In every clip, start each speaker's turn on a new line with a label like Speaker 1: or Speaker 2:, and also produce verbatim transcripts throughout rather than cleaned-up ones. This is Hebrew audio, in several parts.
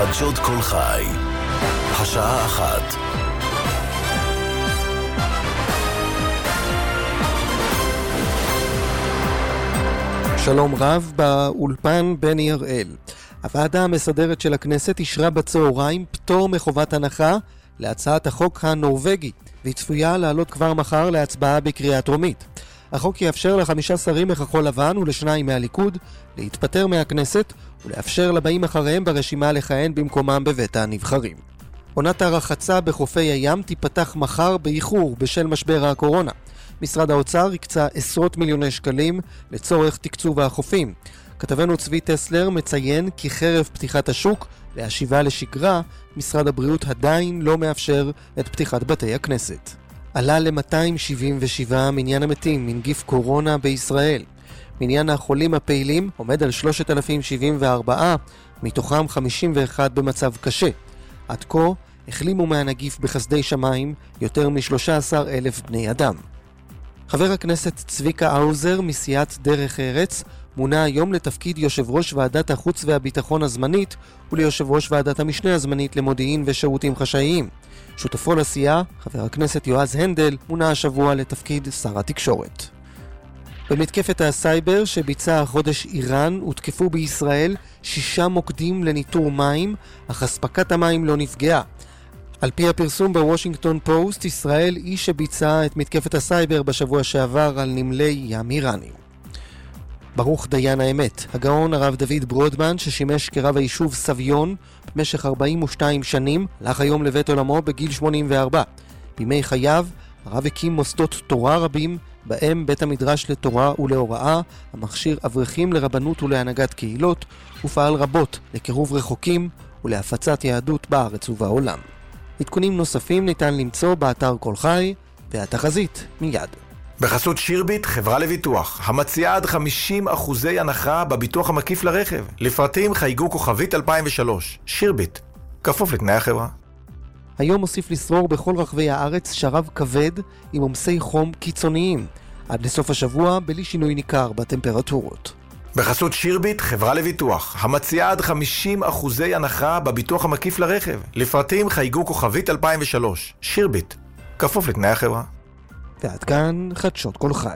Speaker 1: חדשות כל חי. השעה אחת.
Speaker 2: שלום רב, באולפן בני הראל. הוועדה המסדרת של הכנסת אישרה בצהריים פטור מחובת הנחה להצעת החוק הנורווגי, והיא צפויה לעלות כבר מחר להצבעה בקריאה טרומית. החוק יאפשר לחמישה שרים מכחול לבן ולשניים מהליכוד להתפטר מהכנסת ולאפשר לבאים אחריהם ברשימה לכהן במקומם בבית הנבחרים. עונת הרחצה בחופי הים תיפתח מחר באיחור בשל משבר הקורונה. משרד האוצר הקצה עשרות מיליוני שקלים לצורך תקצוב החופים. כתבנו צבי טסלר מציין כי חרף פתיחת השוק להשיבה לשגרה, משרד הבריאות עדיין לא מאפשר את פתיחת בתי הכנסת. עלה ל-מאתיים שבעים ושבעה מניין המתים מנגיף קורונה בישראל. מניין החולים הפעילים עומד על שלושת אלפים שבעים וארבע, מתוכם חמישים ואחד במצב קשה. עד כה החלימו מהנגיף בחסדי שמיים יותר מ-שלושה עשר אלף בני אדם. חבר הכנסת צביקה האוזר מסיעת דרך ארץ מונה היום לתפקיד יושב ראש ועדת החוץ והביטחון הזמנית וליושב ראש ועדת המשנה הזמנית למודיעין ושירותים חשאיים. שותפו לסיעה, חבר הכנסת יועז הנדל, מונה השבוע לתפקיד שר התקשורת. במתקפת הסייבר שביצע החודש איראן הותקפו בישראל שישה מוקדים לניטור מים, אך אספקת המים לא נפגעה. על פי הפרסום בוושינגטון פוסט, ישראל היא שביצעה את מתקפת הסייבר בשבוע שעבר על נמלי ים איראני. ברוך דיין האמת, הגאון הרב דוד ברודמן ששימש כרב היישוב סביון במשך ארבעים ושתיים שנים, הלך היום לבית עולמו בגיל שמונים וארבע. בימי חייו הרב הקים מוסדות תורה רבים, בהם בית המדרש לתורה ולהוראה, המכשיר אברכים לרבנות ולהנהגת קהילות, ופעל רבות לקירוב רחוקים ולהפצת יהדות בארץ ובעולם. עדכונים נוספים ניתן למצוא באתר כל חי, והתחזית מיד.
Speaker 3: בחסות שירביט, חברה לביטוח, המציעה עד חמישים אחוזי הנחה בביטוח המקיף לרכב. לפרטים חייגו כוכבית אלפיים ושלוש. שירביט, כפוף לתנאי החברה.
Speaker 2: היום מוסיף לשרור בכל רחבי הארץ שרב כבד עם עומסי חום קיצוניים, עד לסוף השבוע בלי שינוי ניכר בטמפרטורות.
Speaker 3: בחסות שירביט, חברה לביטוח, המציעה עד חמישים אחוזי הנחה בביטוח המקיף לרכב. לפרטים חייגו כוכבית אלפיים ושלוש. שירביט, כפוף לתנאי החברה.
Speaker 2: ועד כאן חדשות כל חי.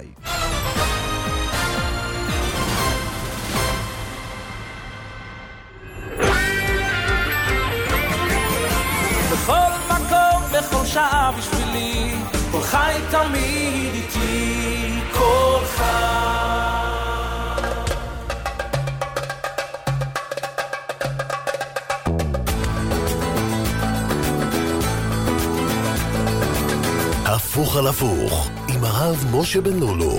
Speaker 4: בכל מקום, בכל שעה בשבילי, כל חי תמיד איתי, כל חי.
Speaker 1: הפוך על הפוך עם הרב משה בן לולו.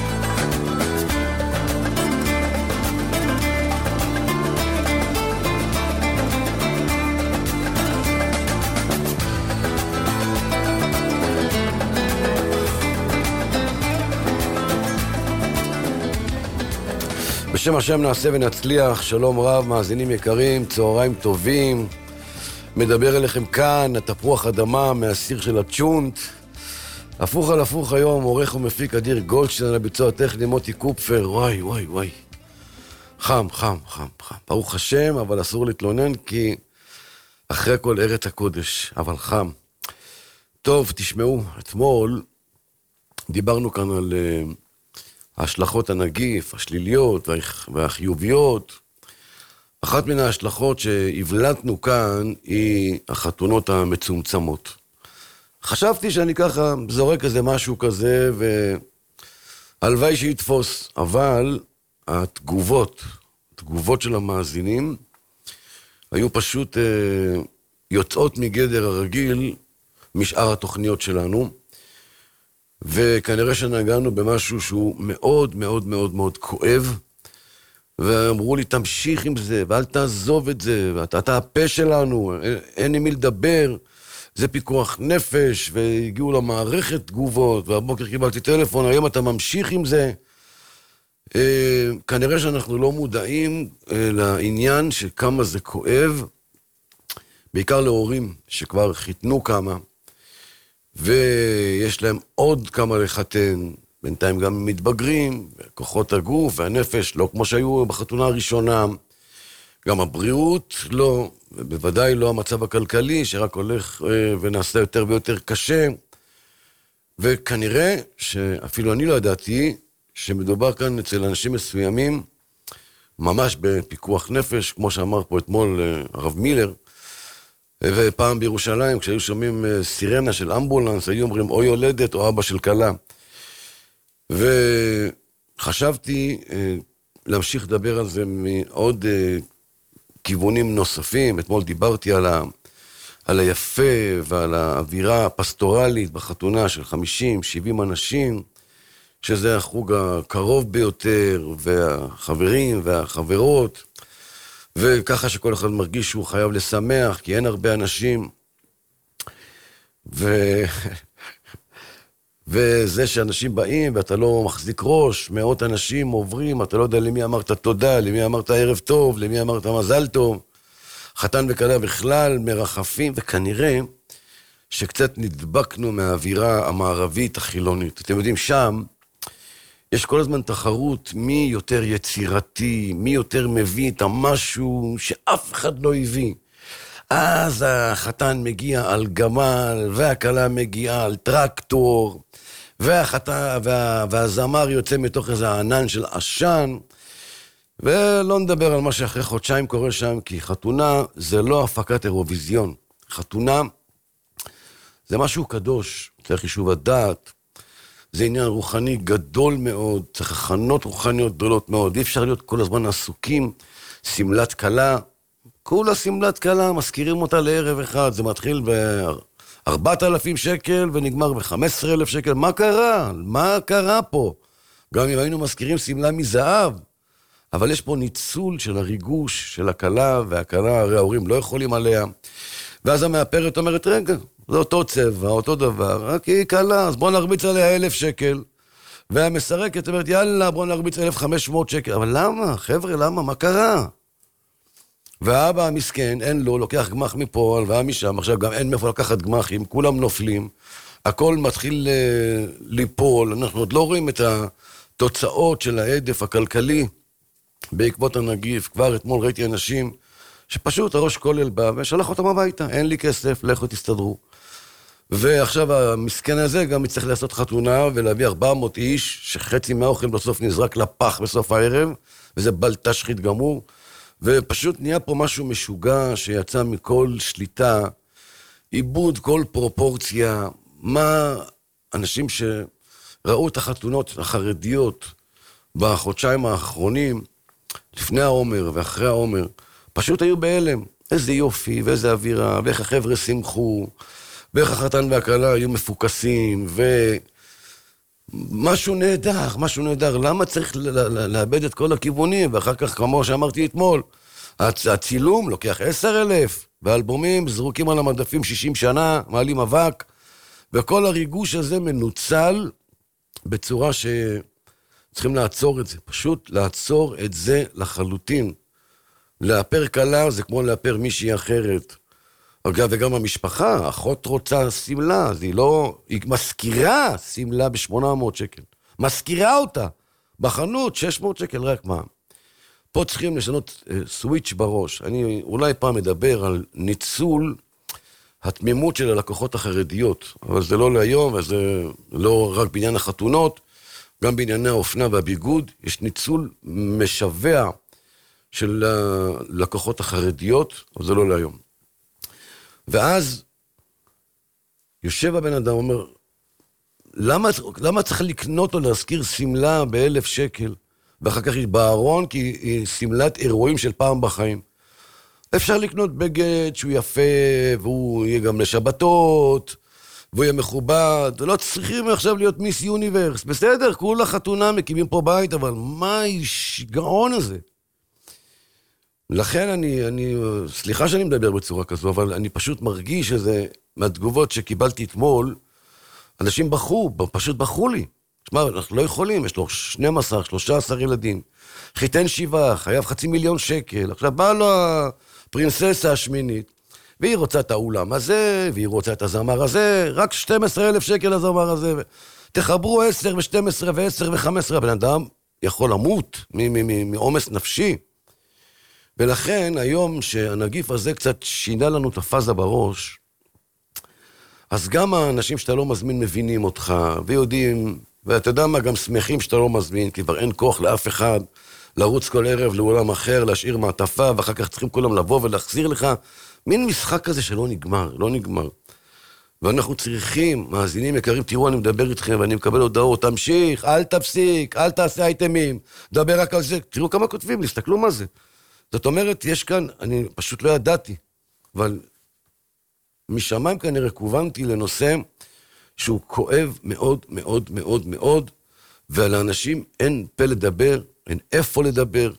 Speaker 5: בשם השם נעשה ונצליח. שלום רב, מאזינים יקרים, צהריים טובים. מדבר אליכם כאן התפוח אדמה מהסיר של הצ'ונט. הפוך על הפוך היום, עורך ומפיק אדיר גולדשטיין, לביצוע הטכני מוטי קופפר. וואי וואי וואי, חם חם חם חם, ברוך השם, אבל אסור להתלונן כי אחרי כל ארץ הקודש, אבל חם. טוב, תשמעו, אתמול דיברנו כאן על uh, השלכות הנגיף, השליליות והחיוביות. אחת מן ההשלכות שהבלטנו כאן היא החתונות המצומצמות. חשבתי שאני ככה זורק איזה משהו כזה, והלוואי שיתפוס, אבל התגובות, התגובות של המאזינים, היו פשוט אה, יוצאות מגדר הרגיל משאר התוכניות שלנו, וכנראה שנגענו במשהו שהוא מאוד מאוד מאוד מאוד כואב, ואמרו לי, תמשיך עם זה, ואל תעזוב את זה, ואתה אתה הפה שלנו, אין, אין עם מי לדבר, זה פיקוח נפש, והגיעו למערכת תגובות, והבוקר קיבלתי טלפון, היום אתה ממשיך עם זה. אה, כנראה שאנחנו לא מודעים אה, לעניין של כמה זה כואב, בעיקר להורים שכבר חיתנו כמה, ויש להם עוד כמה לחתן, בינתיים גם מתבגרים, כוחות הגוף והנפש, לא כמו שהיו בחתונה הראשונה, גם הבריאות לא, בוודאי לא המצב הכלכלי, שרק הולך ונעשה יותר ויותר קשה, וכנראה שאפילו אני לא ידעתי, שמדובר כאן אצל אנשים מסוימים, ממש בפיקוח נפש, כמו שאמר פה אתמול הרב מילר, ופעם בירושלים, כשהיו שומעים סירנה של אמבולנס, היו אומרים או יולדת או אבא של קלה. וחשבתי להמשיך לדבר על זה מעוד כיוונים נוספים. אתמול דיברתי על, ה... על היפה ועל האווירה הפסטורלית בחתונה של חמישים שבעים אנשים, שזה החוג הקרוב ביותר, והחברים והחברות, וככה שכל אחד מרגיש שהוא חייב לשמח, כי אין הרבה אנשים. ו... וזה שאנשים באים ואתה לא מחזיק ראש, מאות אנשים עוברים, אתה לא יודע למי אמרת תודה, למי אמרת ערב טוב, למי אמרת מזל טוב. חתן וכלה בכלל מרחפים, וכנראה שקצת נדבקנו מהאווירה המערבית החילונית. אתם יודעים, שם יש כל הזמן תחרות מי יותר יצירתי, מי יותר מביא את המשהו שאף אחד לא הביא. אז החתן מגיע על גמל, והכלה מגיעה על טרקטור, והחתן, וה, והזמר יוצא מתוך איזה ענן של עשן, ולא נדבר על מה שאחרי חודשיים קורה שם, כי חתונה זה לא הפקת אירוויזיון. חתונה זה משהו קדוש, צריך יישוב הדעת, זה עניין רוחני גדול מאוד, צריך הכנות רוחניות גדולות מאוד, אי אפשר להיות כל הזמן עסוקים, סמלת קלה, כולה סמלת קלה, מזכירים אותה לערב אחד, זה מתחיל ב-ארבעת אלפים שקל ונגמר ב-חמישה עשר אלף שקל, מה קרה? מה קרה פה? גם אם היינו מזכירים סמלה מזהב, אבל יש פה ניצול של הריגוש של הקלה, והקלה, הרי ההורים לא יכולים עליה, ואז המאפרת אומרת, רגע, זה אותו צבע, אותו דבר, רק היא קלה, אז בוא נרביץ עליה אלף שקל, והמסרקת אומרת, יאללה, בוא נרביץ אלף וחמש מאות שקל, אבל למה? חבר'ה, למה? מה קרה? והאבא המסכן, אין לו, לוקח גמח מפה, הלוואה משם, עכשיו גם אין מאיפה לקחת גמחים, כולם נופלים, הכל מתחיל ליפול, אנחנו עוד לא רואים את התוצאות של העדף הכלכלי, בעקבות הנגיף, כבר אתמול ראיתי אנשים, שפשוט הראש כולל בא, ושלח אותם הביתה, אין לי כסף, לכו תסתדרו. ועכשיו המסכן הזה גם יצטרך לעשות חתונה, ולהביא ארבע מאות איש, שחצי מהאוכל בסוף נזרק לפח בסוף הערב, וזה בלטה שחית גמור, ופשוט נהיה פה משהו משוגע, שיצא מכל שליטה, איבוד כל פרופורציה, מה אנשים שראו את החתונות החרדיות, בחודשיים האחרונים, לפני העומר ואחרי העומר, פשוט היו בהלם. איזה יופי ואיזה אווירה, ואיך החבר'ה שמחו, ואיך החתן והכלה היו מפוקסים, ומשהו נהדר, משהו נהדר. למה צריך לאבד את כל הכיוונים? ואחר כך, כמו שאמרתי אתמול, הצילום לוקח עשר אלף, והאלבומים זרוקים על המדפים שישים שנה, מעלים אבק, וכל הריגוש הזה מנוצל בצורה ש... צריכים לעצור את זה, פשוט לעצור את זה לחלוטין. לאפר קלה זה כמו לאפר מישהי אחרת. אגב, וגם המשפחה, אחות רוצה סמלה, אז היא לא, היא מזכירה סמלה ב-שמונה מאות שקל. מזכירה אותה בחנות, שש מאות שקל רק מה. פה צריכים לשנות uh, סוויץ' בראש. אני אולי פעם מדבר על ניצול התמימות של הלקוחות החרדיות, אבל זה לא להיום, וזה לא רק בעניין החתונות, גם בענייני האופנה והביגוד, יש ניצול משווה של לקוחות החרדיות, אבל זה לא להיום. ואז יושב הבן אדם, אומר, למה, למה צריך לקנות או להזכיר סמלה באלף שקל, ואחר כך היא בארון, כי היא סמלת אירועים של פעם בחיים. אפשר לקנות בגד שהוא יפה, והוא יהיה גם לשבתות, והוא יהיה מכובד, ולא צריכים עכשיו להיות מיס יוניברס. בסדר, כולה חתונה, מקימים פה בית, אבל מה השגעון הזה? לכן אני, אני, סליחה שאני מדבר בצורה כזו, אבל אני פשוט מרגיש שזה, מהתגובות שקיבלתי אתמול, אנשים בחו, פשוט בחו לי. תשמע, אנחנו לא יכולים, יש לו שנים עשר, שלושה עשר ילדים, חיתן שבעה, חייב חצי מיליון שקל, עכשיו באה לו הפרינססה השמינית, והיא רוצה את האולם הזה, והיא רוצה את הזמר הזה, רק שנים עשר אלף שקל הזמר הזה, תחברו עשר ו-שתים עשרה ו-עשר ו-חמש עשרה, הבן אדם יכול למות מעומס נפשי, ולכן היום שהנגיף הזה קצת שינה לנו את הפאזה בראש, אז גם האנשים שאתה לא מזמין מבינים אותך, ויודעים, ואתה יודע מה, גם שמחים שאתה לא מזמין, כי כבר אין כוח לאף אחד לרוץ כל ערב לעולם אחר, להשאיר מעטפה, ואחר כך צריכים כולם לבוא ולהחזיר לך, מין משחק כזה שלא נגמר, לא נגמר. ואנחנו צריכים, מאזינים יקרים, תראו, אני מדבר איתכם, ואני מקבל הודעות, תמשיך, אל תפסיק, אל תעשה אייטמים, דבר רק על זה, תראו כמה כותבים, תסתכלו מה זה. זאת אומרת, יש כאן, אני פשוט לא ידעתי, אבל משמיים כנראה כוונתי לנושא שהוא כואב מאוד מאוד מאוד מאוד, ועל האנשים אין פה לדבר, אין איפה לדבר,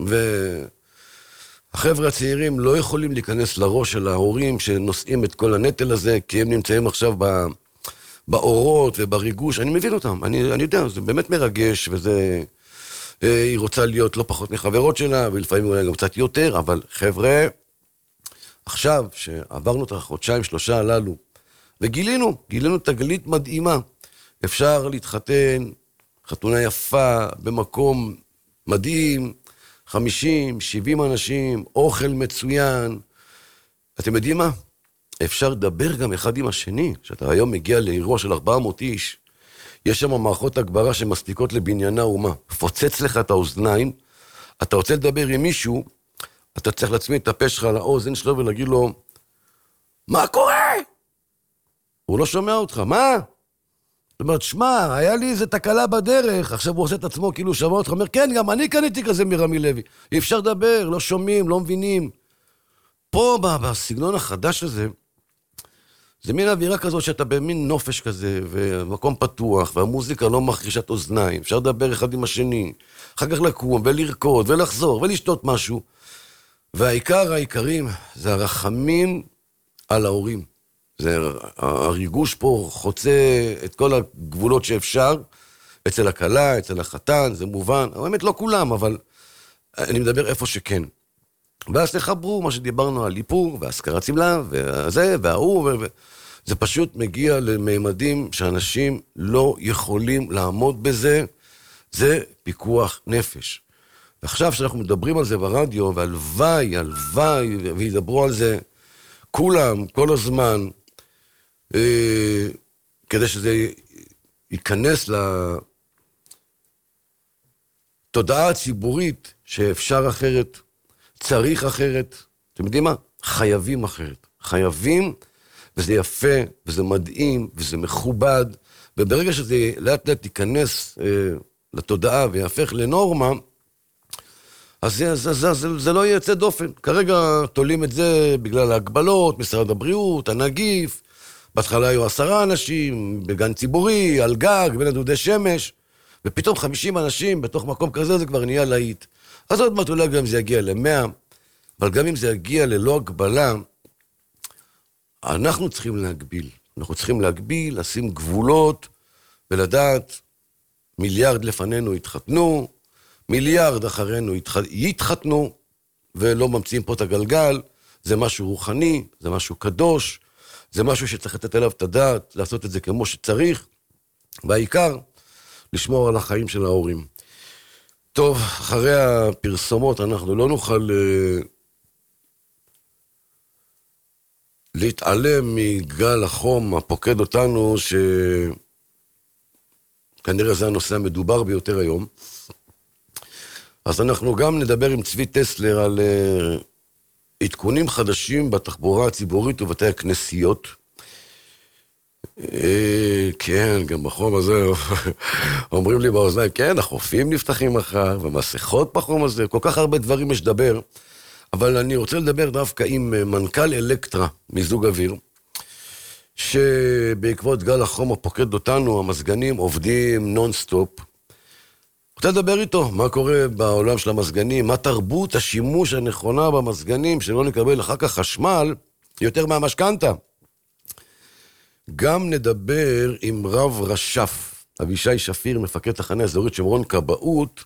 Speaker 5: והחבר'ה הצעירים לא יכולים להיכנס לראש של ההורים שנושאים את כל הנטל הזה, כי הם נמצאים עכשיו באורות ובריגוש, אני מבין אותם, אני, אני יודע, זה באמת מרגש, וזה, היא רוצה להיות לא פחות מחברות שלה, ולפעמים אולי גם קצת יותר, אבל חבר'ה, עכשיו שעברנו את החודשיים שלושה הללו, וגילינו, גילינו תגלית מדהימה, אפשר להתחתן, חתונה יפה, במקום מדהים, חמישים, שבעים אנשים, אוכל מצוין, אתם יודעים מה? אפשר לדבר גם אחד עם השני, שאתה היום מגיע לאירוע של ארבע מאות איש, יש שם מערכות הגברה שמספיקות לבניינה אומה, פוצץ לך את האוזניים, אתה רוצה לדבר עם מישהו, אתה צריך להצמיד את הפה שלך לאוזן שלו ולהגיד לו, מה קורה? הוא לא שומע אותך, מה? זאת אומרת, שמע, היה לי איזה תקלה בדרך, עכשיו הוא עושה את עצמו כאילו שמע אותך, אומר, כן, גם אני קניתי כזה מרמי לוי, אי אפשר לדבר, לא שומעים, לא מבינים. פה, בסגנון החדש הזה, זה מין אווירה כזאת שאתה במין נופש כזה, ומקום פתוח, והמוזיקה לא מחרישת אוזניים, אפשר לדבר אחד עם השני, אחר כך לקום ולרקוד ולחזור ולשתות משהו, והעיקר העיקרים זה הרחמים על ההורים. זה, הריגוש פה חוצה את כל הגבולות שאפשר, אצל הקלה, אצל החתן, זה מובן, באמת לא כולם, אבל אני מדבר איפה שכן. ואז תחברו מה שדיברנו על איפור, והזכרת סמלה, וזה, וההוא, ו... זה פשוט מגיע לממדים שאנשים לא יכולים לעמוד בזה, זה פיקוח נפש. ועכשיו שאנחנו מדברים על זה ברדיו, והלוואי, הלוואי, וידברו על זה כולם, כל הזמן, אה, כדי שזה ייכנס לתודעה הציבורית שאפשר אחרת, צריך אחרת, אתם יודעים מה? חייבים אחרת. חייבים, וזה יפה, וזה מדהים, וזה מכובד, וברגע שזה לאט לאט ייכנס אה, לתודעה ויהפך לנורמה, אז זה, זה, זה, זה, זה לא יצא דופן. כרגע תולים את זה בגלל ההגבלות, משרד הבריאות, הנגיף, בהתחלה היו עשרה אנשים, בגן ציבורי, על גג, בין הדודי שמש, ופתאום חמישים אנשים בתוך מקום כזה, זה כבר נהיה להיט. אז עוד מעט אולי גם זה יגיע למאה, אבל גם אם זה יגיע ללא הגבלה, אנחנו צריכים להגביל. אנחנו צריכים להגביל, לשים גבולות, ולדעת, מיליארד לפנינו יתחתנו, מיליארד אחרינו יתחתנו, ולא ממציאים פה את הגלגל, זה משהו רוחני, זה משהו קדוש, זה משהו שצריך לתת עליו את הדעת, לעשות את זה כמו שצריך, והעיקר, לשמור על החיים של ההורים. טוב, אחרי הפרסומות אנחנו לא נוכל uh, להתעלם מגל החום הפוקד אותנו, שכנראה זה הנושא המדובר ביותר היום. אז אנחנו גם נדבר עם צבי טסלר על uh, עדכונים חדשים בתחבורה הציבורית ובתי הכנסיות. כן, גם בחום הזה אומרים לי באוזניים, כן, החופים נפתחים מחר, ומסכות בחום הזה, כל כך הרבה דברים יש לדבר, אבל אני רוצה לדבר דווקא עם מנכ"ל אלקטרה מזוג אוויר, שבעקבות גל החום הפוקד אותנו, המזגנים עובדים נונסטופ. רוצה לדבר איתו, מה קורה בעולם של המזגנים, מה תרבות השימוש הנכונה במזגנים, שלא נקבל אחר כך חשמל יותר מהמשכנתה. גם נדבר עם רב רשף, אבישי שפיר, מפקד תחנה אזורית שומרון כבאות.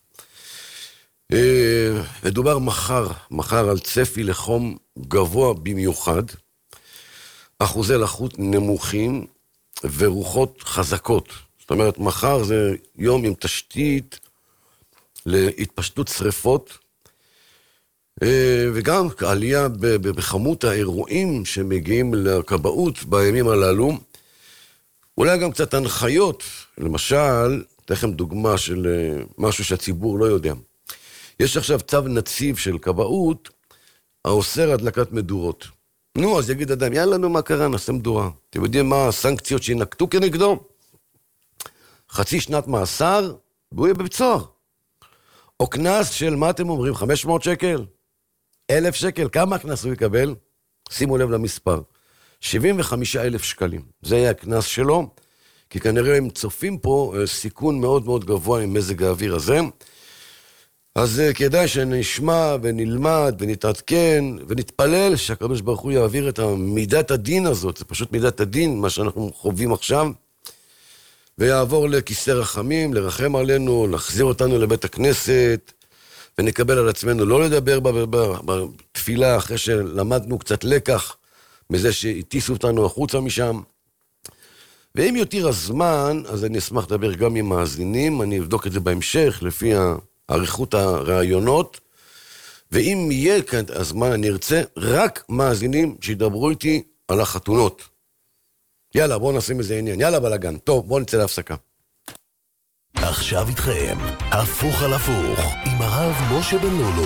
Speaker 5: מדובר מחר, מחר על צפי לחום גבוה במיוחד, אחוזי לחות נמוכים ורוחות חזקות. זאת אומרת, מחר זה יום עם תשתית להתפשטות שריפות, וגם עלייה בכמות האירועים שמגיעים לכבאות בימים הללו. אולי גם קצת הנחיות, למשל, תכף דוגמה של משהו שהציבור לא יודע. יש עכשיו צו נציב של כבאות, האוסר הדלקת מדורות. נו, אז יגיד אדם, יאללה, נו, מה קרה? נעשה מדורה. אתם יודעים מה הסנקציות שינקטו כנגדו? חצי שנת מאסר, והוא יהיה בבית סוהר. או כנס של, מה אתם אומרים, חמש מאות שקל? אלף שקל, כמה הכנס הוא יקבל? שימו לב למספר. שבעים וחמישה אלף שקלים. זה יהיה הכנס שלו, כי כנראה הם צופים פה סיכון מאוד מאוד גבוה עם מזג האוויר הזה. אז כדאי שנשמע ונלמד ונתעדכן ונתפלל שהקדוש ברוך הוא יעביר את מידת הדין הזאת, זה פשוט מידת הדין, מה שאנחנו חווים עכשיו, ויעבור לכיסא רחמים, לרחם עלינו, להחזיר אותנו לבית הכנסת, ונקבל על עצמנו לא לדבר בתפילה אחרי שלמדנו קצת לקח מזה שהטיסו אותנו החוצה משם. ואם יותר הזמן, אז אני אשמח לדבר גם עם מאזינים, אני אבדוק את זה בהמשך לפי עריכות הרעיונות, ואם יהיה כאן הזמן אני ארצה רק מאזינים שידברו איתי על החתונות. יאללה, בואו נשים איזה עניין, יאללה בלגן, טוב, בואו נצא להפסקה.
Speaker 1: עכשיו איתכם, הפוך על הפוך, עם הרב משה בן לולו.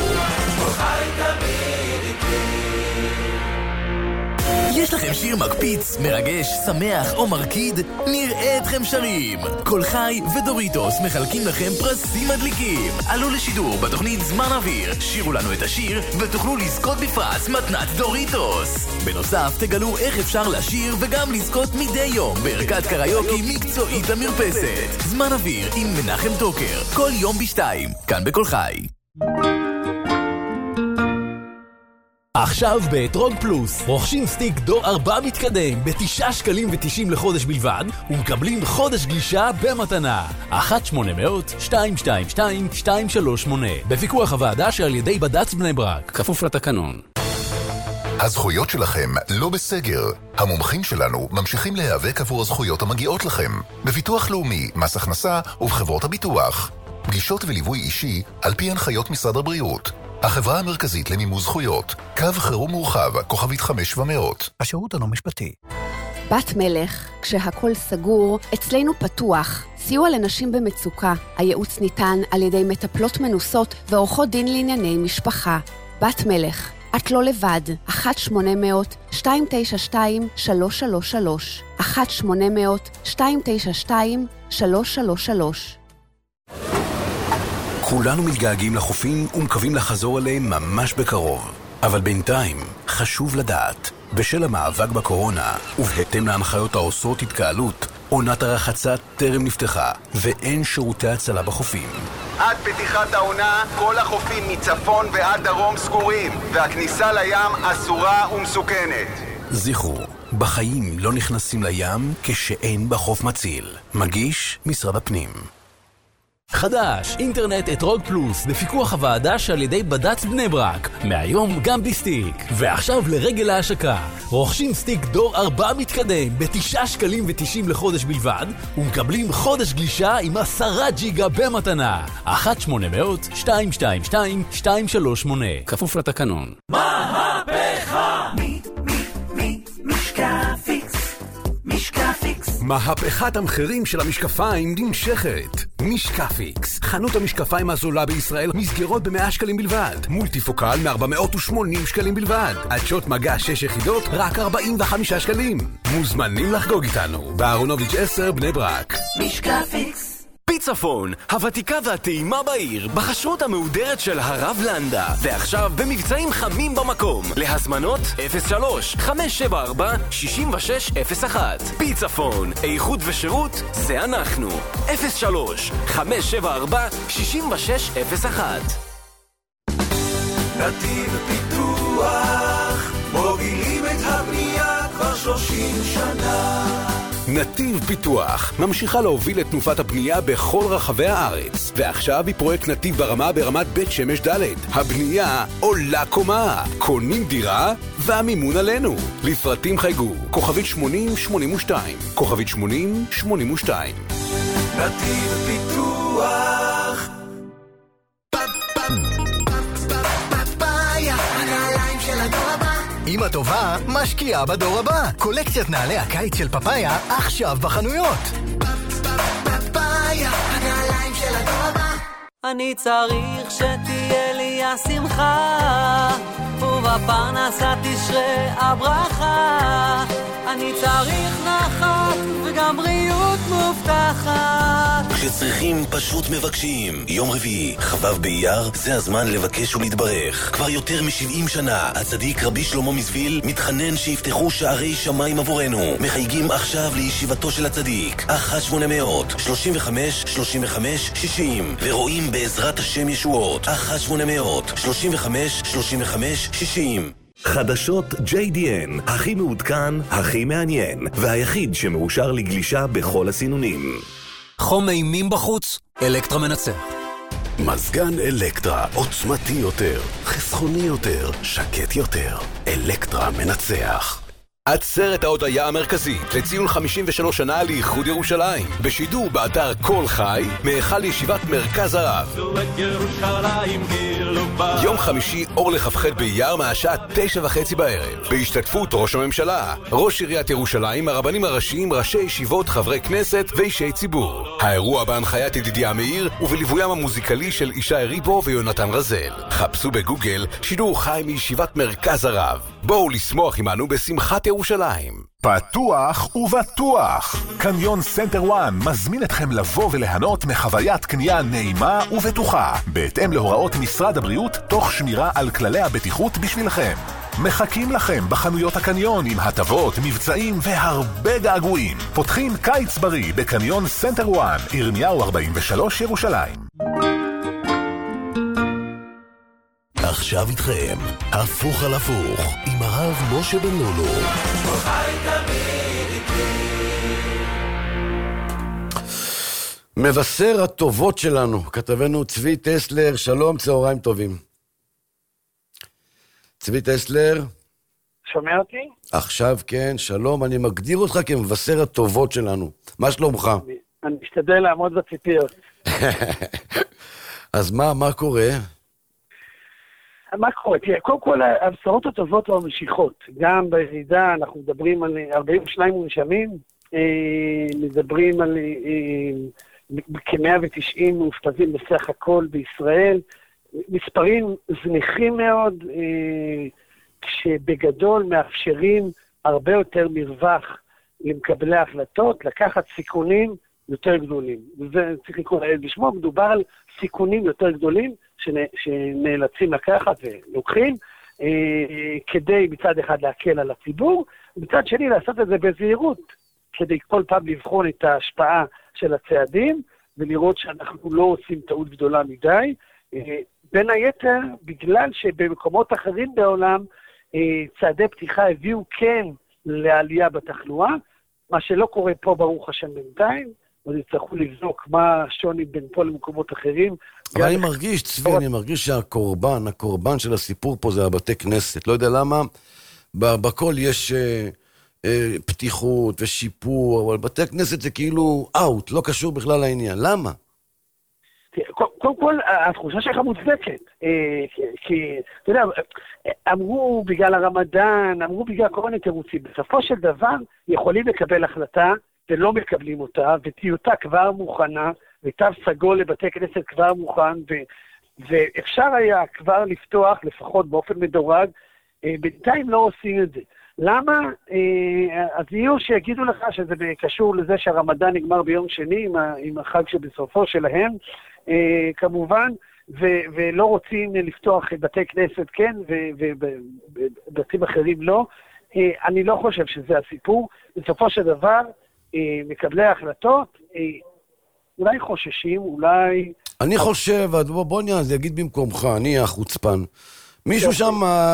Speaker 6: יש לכם שיר מקפיץ, מרגש, שמח או מרקיד? נראה אתכם שרים. כל חי ודוריטוס מחלקים לכם פרסים מדליקים. עלו לשידור בתוכנית זמן אוויר. שירו לנו את השיר ותוכלו לזכות בפרס מתנת דוריטוס. בנוסף, תגלו איך אפשר לשיר וגם לזכות מדי יום בערכת קריוקי מקצועית למרפסת. זמן אוויר עם מנחם טוקר. כל יום בשתיים, כאן בכל חי. עכשיו באתרוג פלוס, רוכשים סטיק דור ארבע מתקדם בתשעה שקלים ותשעים לחודש בלבד, ומקבלים חודש גלישה במתנה. אחת שמונה מאות שתיים שתיים שתיים שתיים שלוש שמונה. בפיקוח הוועדה שעל ידי בד"ץ בני ברק, כפוף לתקנון.
Speaker 1: הזכויות שלכם לא בסגר. המומחים שלנו ממשיכים להיאבק עבור הזכויות המגיעות לכם. בביטוח לאומי, מס הכנסה ובחברות הביטוח. פגישות וליווי אישי על פי הנחיות משרד הבריאות. החברה המרכזית למימוש זכויות, קו חירום מורחב, כוכבית חמש ומאות.
Speaker 7: השירות הלא משפטי.
Speaker 8: בת מלך, כשהכל סגור, אצלנו פתוח. סיוע לנשים במצוקה. הייעוץ ניתן על ידי מטפלות מנוסות ועורכות דין לענייני משפחה. בת מלך, את לא לבד. אחת שמונה מאות שתיים תשע שתיים שלוש שלוש שלוש. אחת שמונה מאות שתיים תשע שתיים שלוש שלוש שלוש.
Speaker 9: כולנו מתגעגעים לחופים ומקווים לחזור אליהם ממש בקרוב. אבל בינתיים חשוב לדעת, בשל המאבק בקורונה ובהתאם להנחיות האוסרות התקהלות, עונת הרחצה טרם נפתחה ואין שירותי הצלה בחופים.
Speaker 10: עד פתיחת העונה כל החופים מצפון ועד דרום סגורים, והכניסה לים אסורה ומסוכנת.
Speaker 9: זכרו, בחיים לא נכנסים לים כשאין בחוף מציל. מגיש משרד הפנים.
Speaker 6: חדש, אינטרנט אתרוג פלוס, בפיקוח הוועדה שעל ידי בד"ץ בני ברק. מהיום גם בסטיק. ועכשיו לרגל ההשקה. רוכשים סטיק דור ארבע מתקדם בתשעה שקלים ותשעים לחודש בלבד, ומקבלים חודש גלישה עם עשרה ג'יגה במתנה. אחת שמונה מאות שתיים שתיים שתיים שתיים שלוש שמונה. כפוף לתקנון.
Speaker 4: מהפכה! מי, מי, מי, משקפיקס. משקפיקס.
Speaker 11: מהפכת המחירים של המשקפיים נמשכת. משקפיקס, חנות המשקפיים הזולה בישראל, מסגרות ב-מאה שקלים בלבד. מולטיפוקל מ-ארבע מאות ושמונים שקלים בלבד. עדשות מגע שש יחידות, רק ארבעים וחמישה שקלים. מוזמנים לחגוג איתנו. באהרונוביץ' עשר בני ברק.
Speaker 4: משקפיקס.
Speaker 12: פיצפון, הוותיקה והטעימה בעיר, בחשרות המהודרת של הרב לנדה. ועכשיו במבצעים חמים במקום. להזמנות אפס שלוש חמש שבע ארבע שש שש אפס אחת. פיצפון, איכות ושירות זה אנחנו. אפס שלוש חמש שבע ארבע שש שש אפס אחת.
Speaker 4: נתיב פיתוח, מובילים את הבנייה כבר שלושים שנה.
Speaker 11: נתיב פיתוח ממשיכה להוביל את תנופת הבנייה בכל רחבי הארץ, ועכשיו היא פרויקט נתיב ברמה ברמת בית שמש ד'. הבנייה עולה קומה, קונים דירה והמימון עלינו. לפרטים חייגו כוכבית שמונים שמונים ושתיים, כוכבית שמונים שמונים ושתיים.
Speaker 4: נתיב פיתוח.
Speaker 7: אמא טובה משקיעה בדור הבא. קולקציית נעלי הקיץ של פפאיה עכשיו בחנויות. פפאיה, הנעליים של הדור הבא.
Speaker 13: אני צריך שתהיה לי השמחה, ובפרנסה תשרה הברכה. אני צריך נחת וגם בריאות מובטחת.
Speaker 14: כשצריכים פשוט מבקשים. יום רביעי, חבב באייר, זה הזמן לבקש ולהתברך. כבר יותר מ-שבעים שנה, הצדיק רבי שלמה מזוויל מתחנן שיפתחו שערי שמיים עבורנו. מחייגים עכשיו לישיבתו של הצדיק. אחת שמונה מאות שלושים וחמש שלושים וחמש שישים, ורואים בעזרת השם ישועות. אחת שמונה מאות שלושים וחמש שלושים וחמש שישים.
Speaker 15: חדשות ג'יי די אן, הכי מעודכן, הכי מעניין, והיחיד שמאושר לגלישה בכל הסינונים.
Speaker 9: חום אימים בחוץ, אלקטרה מנצח. מזגן אלקטרה, עוצמתי יותר, חסכוני יותר, שקט יותר. אלקטרה מנצח.
Speaker 11: עצרת ההודיה המרכזית לציון חמישים ושלוש שנה לאיחוד ירושלים, בשידור באתר כל חי מהיכל ישיבת מרכז הרב. יום חמישי אור לכ"ח באייר מהשעה תשע וחצי בערב, בהשתתפות ראש הממשלה, ראש עיריית ירושלים, הרבנים הראשיים, ראשי ישיבות, חברי כנסת ואישי ציבור. האירוע בהנחיית ידידיה מאיר ובליווים המוזיקלי של ישי ריבו ויונתן רזל. חפשו בגוגל שידור חי מישיבת מרכז הרב. בואו לשמוח עמנו בשמחת ירושלים.
Speaker 16: פתוח ובטוח. קניון סנטר וואן מזמין אתכם לבוא וליהנות מחוויית קנייה נעימה ובטוחה, בהתאם להוראות משרד הבריאות, תוך שמירה על כללי הבטיחות בשבילכם. מחכים לכם בחנויות הקניון עם הטבות, מבצעים והרבה געגועים. פותחים קיץ בריא בקניון סנטר וואן, ירמיהו ארבעים ושלוש, ירושלים.
Speaker 15: עכשיו איתכם, הפוך על הפוך, עם הרב משה בן לולו.
Speaker 5: מבשר הטובות שלנו, כתבנו צבי טסלר, שלום, צהריים טובים. צבי טסלר.
Speaker 17: שומע אותי?
Speaker 5: עכשיו כן, שלום, אני מגדיר אותך כמבשר הטובות שלנו. מה שלומך?
Speaker 17: אני, אני משתדל לעמוד בציפיות.
Speaker 5: אז מה, מה קורה?
Speaker 17: מה קורה? תראה, קודם כל, הבשורות הטובות והמשיכות. גם בירידה אנחנו מדברים על ארבעים ושניים מונשמים, מדברים על כ-מאה ותשעים מאושפזים בסך הכל בישראל, מספרים זניחים מאוד, כשבגדול מאפשרים הרבה יותר מרווח למקבלי ההחלטות, לקחת סיכונים יותר גדולים. וזה צריך לקרוא לילד בשמו, מדובר על סיכונים יותר גדולים שנאלצים לקחת ולוקחים, כדי מצד אחד להקל על הציבור, ומצד שני לעשות את זה בזהירות, כדי כל פעם לבחון את ההשפעה של הצעדים, ולראות שאנחנו לא עושים טעות גדולה מדי, בין היתר, בגלל שבמקומות אחרים בעולם, צעדי פתיחה הביאו כן לעלייה בתחלואה, מה שלא קורה פה ברוך השם בינתיים, אז יצטרכו לבדוק מה השוני בין פה למקומות אחרים.
Speaker 5: אבל אני מרגיש, צבי, אני מרגיש שהקורבן, הקורבן של הסיפור פה זה הבתי כנסת. לא יודע למה, בכל יש פתיחות ושיפור, אבל בתי כנסת זה כאילו אאוט, לא קשור בכלל לעניין. למה?
Speaker 17: קודם כל, התחושה שלך מוצדקת, כי, אתה יודע, אמרו בגלל הרמדאן, אמרו בגלל כל מיני תירוצים, בסופו של דבר יכולים לקבל החלטה ולא מקבלים אותה, וטיוטה כבר מוכנה, ותו סגול לבתי כנסת כבר מוכן, ואפשר היה כבר לפתוח, לפחות באופן מדורג, בינתיים לא עושים את זה. למה? אז יהיו שיגידו לך שזה קשור לזה שהרמדאן נגמר ביום שני, עם החג שבסופו שלהם, כמובן, ולא רוצים לפתוח בתי כנסת, כן, ובתים אחרים לא. אני לא חושב שזה הסיפור. בסופו של דבר, מקבלי ההחלטות, אולי חוששים, אולי...
Speaker 5: אני חושב, בוא נראה, זה יגיד במקומך, אני החוצפן. מישהו שם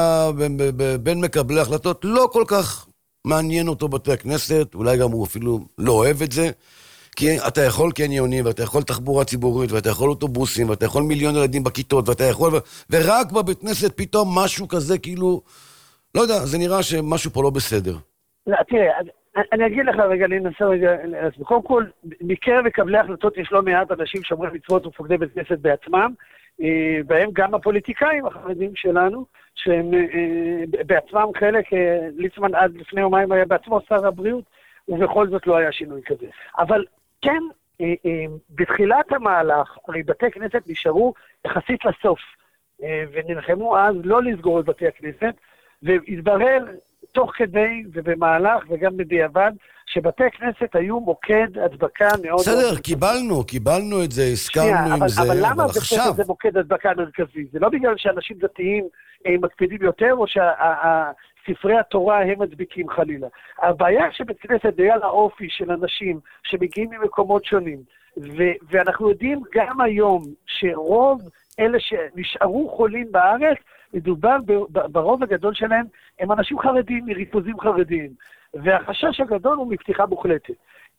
Speaker 5: בין מקבלי ההחלטות לא כל כך מעניין אותו בתי הכנסת, אולי גם הוא אפילו לא אוהב את זה, כי אתה יכול קניונים, ואתה יכול תחבורה ציבורית, ואתה יכול אוטובוסים, ואתה יכול מיליון ילדים בכיתות, ואתה יכול... ורק בבית כנסת פתאום משהו כזה, כאילו... לא יודע, זה נראה שמשהו פה לא בסדר.
Speaker 17: לא, תראה, אני אגיד לך רגע, אני אנסה רגע... קודם כל, מקרב מקבלי ההחלטות יש לא מעט אנשים שומרי מצוות ומפקדי בית כנסת בעצמם, בהם גם הפוליטיקאים החרדים שלנו, שהם בעצמם חלק, ליצמן עד לפני יומיים היה בעצמו שר הבריאות, ובכל זאת לא היה שינוי כזה. אבל כן, בתחילת המהלך, הרי בתי כנסת נשארו יחסית לסוף, ונלחמו אז לא לסגור את בתי הכנסת, והתברר תוך כדי ובמהלך וגם בדיעבד, שבתי כנסת היו מוקד הדבקה מאוד...
Speaker 5: בסדר, קיבלנו, קיבלנו את זה, הסכמנו עם זה,
Speaker 17: אבל למה
Speaker 5: עכשיו...
Speaker 17: זה מוקד הדבקה מרכזי? זה לא בגלל שאנשים דתיים מקפידים יותר, או שספרי התורה הם מדביקים חלילה. הבעיה שבית כנסת די על האופי של אנשים שמגיעים ממקומות שונים, ואנחנו יודעים גם היום שרוב אלה שנשארו חולים בארץ, מדובר ברוב הגדול שלהם, הם אנשים חרדים, מריכוזים חרדיים. והחשש הגדול הוא מפתיחה מוחלטת.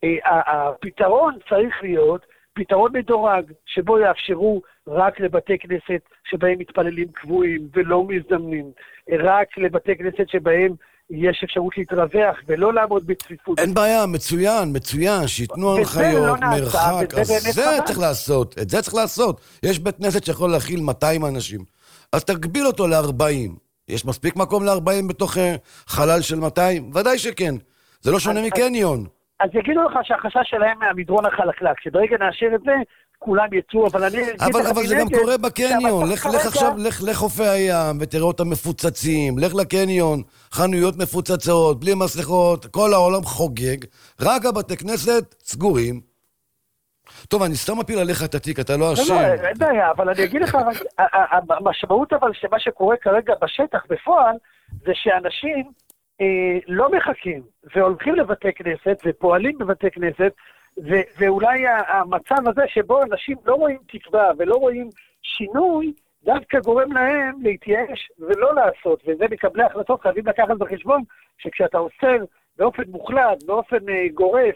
Speaker 17: הפתרון צריך להיות פתרון מדורג, שבו יאפשרו רק לבתי כנסת שבהם מתפללים קבועים ולא מזדמנים, רק לבתי כנסת שבהם יש אפשרות להתרווח ולא לעמוד בצפיפות.
Speaker 5: אין בעיה, מצוין, מצוין, שיתנו הנחיות, מרחק, אז זה צריך לעשות, את זה צריך לעשות. יש בית כנסת שיכול להכיל מאתיים אנשים, אז תגביל אותו ל-ארבעים. יש מספיק מקום ל-ארבעים בתוך חלל של מאתיים? ודאי שכן. זה לא שונה מקניון.
Speaker 17: אז יגידו לך שהחשש שלהם מהמדרון החלקלק, שברגע נאשר את זה, כולם יצאו, אבל אני...
Speaker 5: אבל זה גם קורה בקניון. לך עכשיו, לך לחופי הים, ותראה אותם מפוצצים, לך לקניון, חנויות מפוצצות, בלי מסכות, כל העולם חוגג, רק הבתי כנסת סגורים. טוב, אני סתם מפיל עליך את התיק, אתה לא אשם.
Speaker 17: לא, אין בעיה, אבל אני אגיד לך, המשמעות אבל שמה שקורה כרגע בשטח, בפועל, זה שאנשים לא מחכים, והולכים לבתי כנסת, ופועלים בבתי כנסת, ואולי המצב הזה שבו אנשים לא רואים תקווה, ולא רואים שינוי, דווקא גורם להם להתייאש ולא לעשות, וזה מקבלי החלטות חייבים לקחת בחשבון, שכשאתה עושה באופן מוחלט, באופן גורף,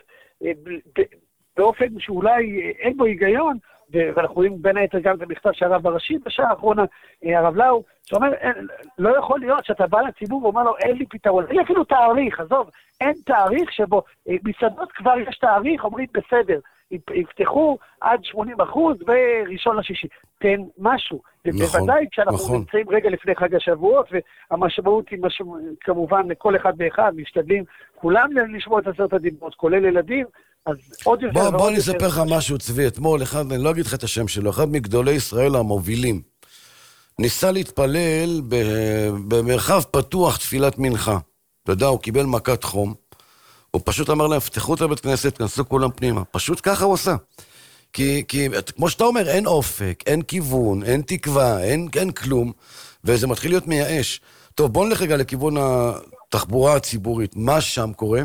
Speaker 17: באופן שאולי אין בו היגיון, ואנחנו רואים בין היתר גם את המכתב שהרב הראשי בשעה האחרונה, הרב לאו, שאומר, לא יכול להיות שאתה בא לציבור ואומר לו, אין לי פתרון, אין אפילו תאריך, עזוב, אין תאריך שבו, מסעדות כבר יש תאריך, אומרים בסדר, יפתחו עד שמונים אחוז בראשון לשישי, תן משהו, ובוודאי כשאנחנו נמצאים רגע לפני חג השבועות, והמשמעות היא כמובן לכל אחד ואחד, משתדלים כולם לשמוע את עשרת הדיברות, כולל ילדים,
Speaker 5: בוא, בוא אני אספר לך משהו, צבי, אתמול, אחד, אני לא אגיד לך את השם שלו, אחד מגדולי ישראל המובילים, ניסה להתפלל במרחב פתוח תפילת מנחה. אתה יודע, הוא קיבל מכת חום, הוא פשוט אמר להם, פתחו את הבית כנסת, כנסו כולם פנימה. פשוט ככה הוא עושה. כי, כי כמו שאתה אומר, אין אופק, אין כיוון, אין תקווה, אין, אין כלום, וזה מתחיל להיות מייאש. טוב, בוא נלך רגע לכיוון התחבורה הציבורית. מה שם קורה?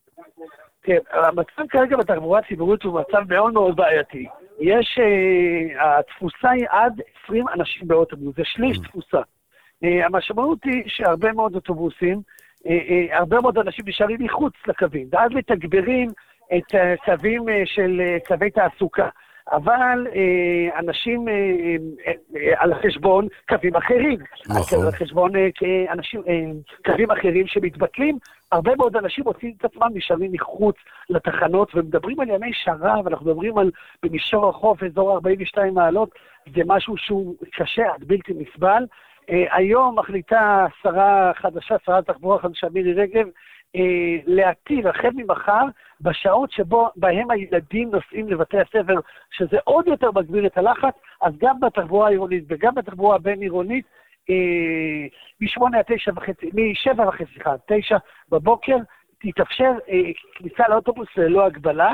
Speaker 17: כן, המצב כרגע בתחבורה הציבורית הוא מצב מאוד מאוד בעייתי. יש, uh, התפוסה היא עד עשרים אנשים באוטובוס, זה שליש תפוסה. Uh, המשמעות היא שהרבה מאוד אוטובוסים, uh, uh, הרבה מאוד אנשים נשארים מחוץ לקווים, ואז מתגברים את uh, קווים uh, של uh, קווי תעסוקה. אבל אה, אנשים אה, אה, אה, על חשבון קווים אחרים, נכון. על חשבון אה, אנשים, אה, קווים אחרים שמתבטלים, הרבה מאוד אנשים מוצאים את עצמם נשארים מחוץ לתחנות, ומדברים על ימי שרה, ואנחנו מדברים על במישור החוף, אזור ארבעים ושתיים מעלות, זה משהו שהוא קשה, עד בלתי נסבל. אה, היום מחליטה שרה חדשה, שרת תחבורה חדשה מירי רגב, אה, להתיר החל ממחר, בשעות שבו בהם הילדים נוסעים לבתי הספר, שזה עוד יותר מגביר את הלחץ, אז גם בתחבורה העירונית וגם בתחבורה הבין-עירונית, אה, משמונה עד תשע וחצי, משבע וחצי, סליחה, תשע בבוקר, תתאפשר אה, כניסה לאוטובוס ללא הגבלה,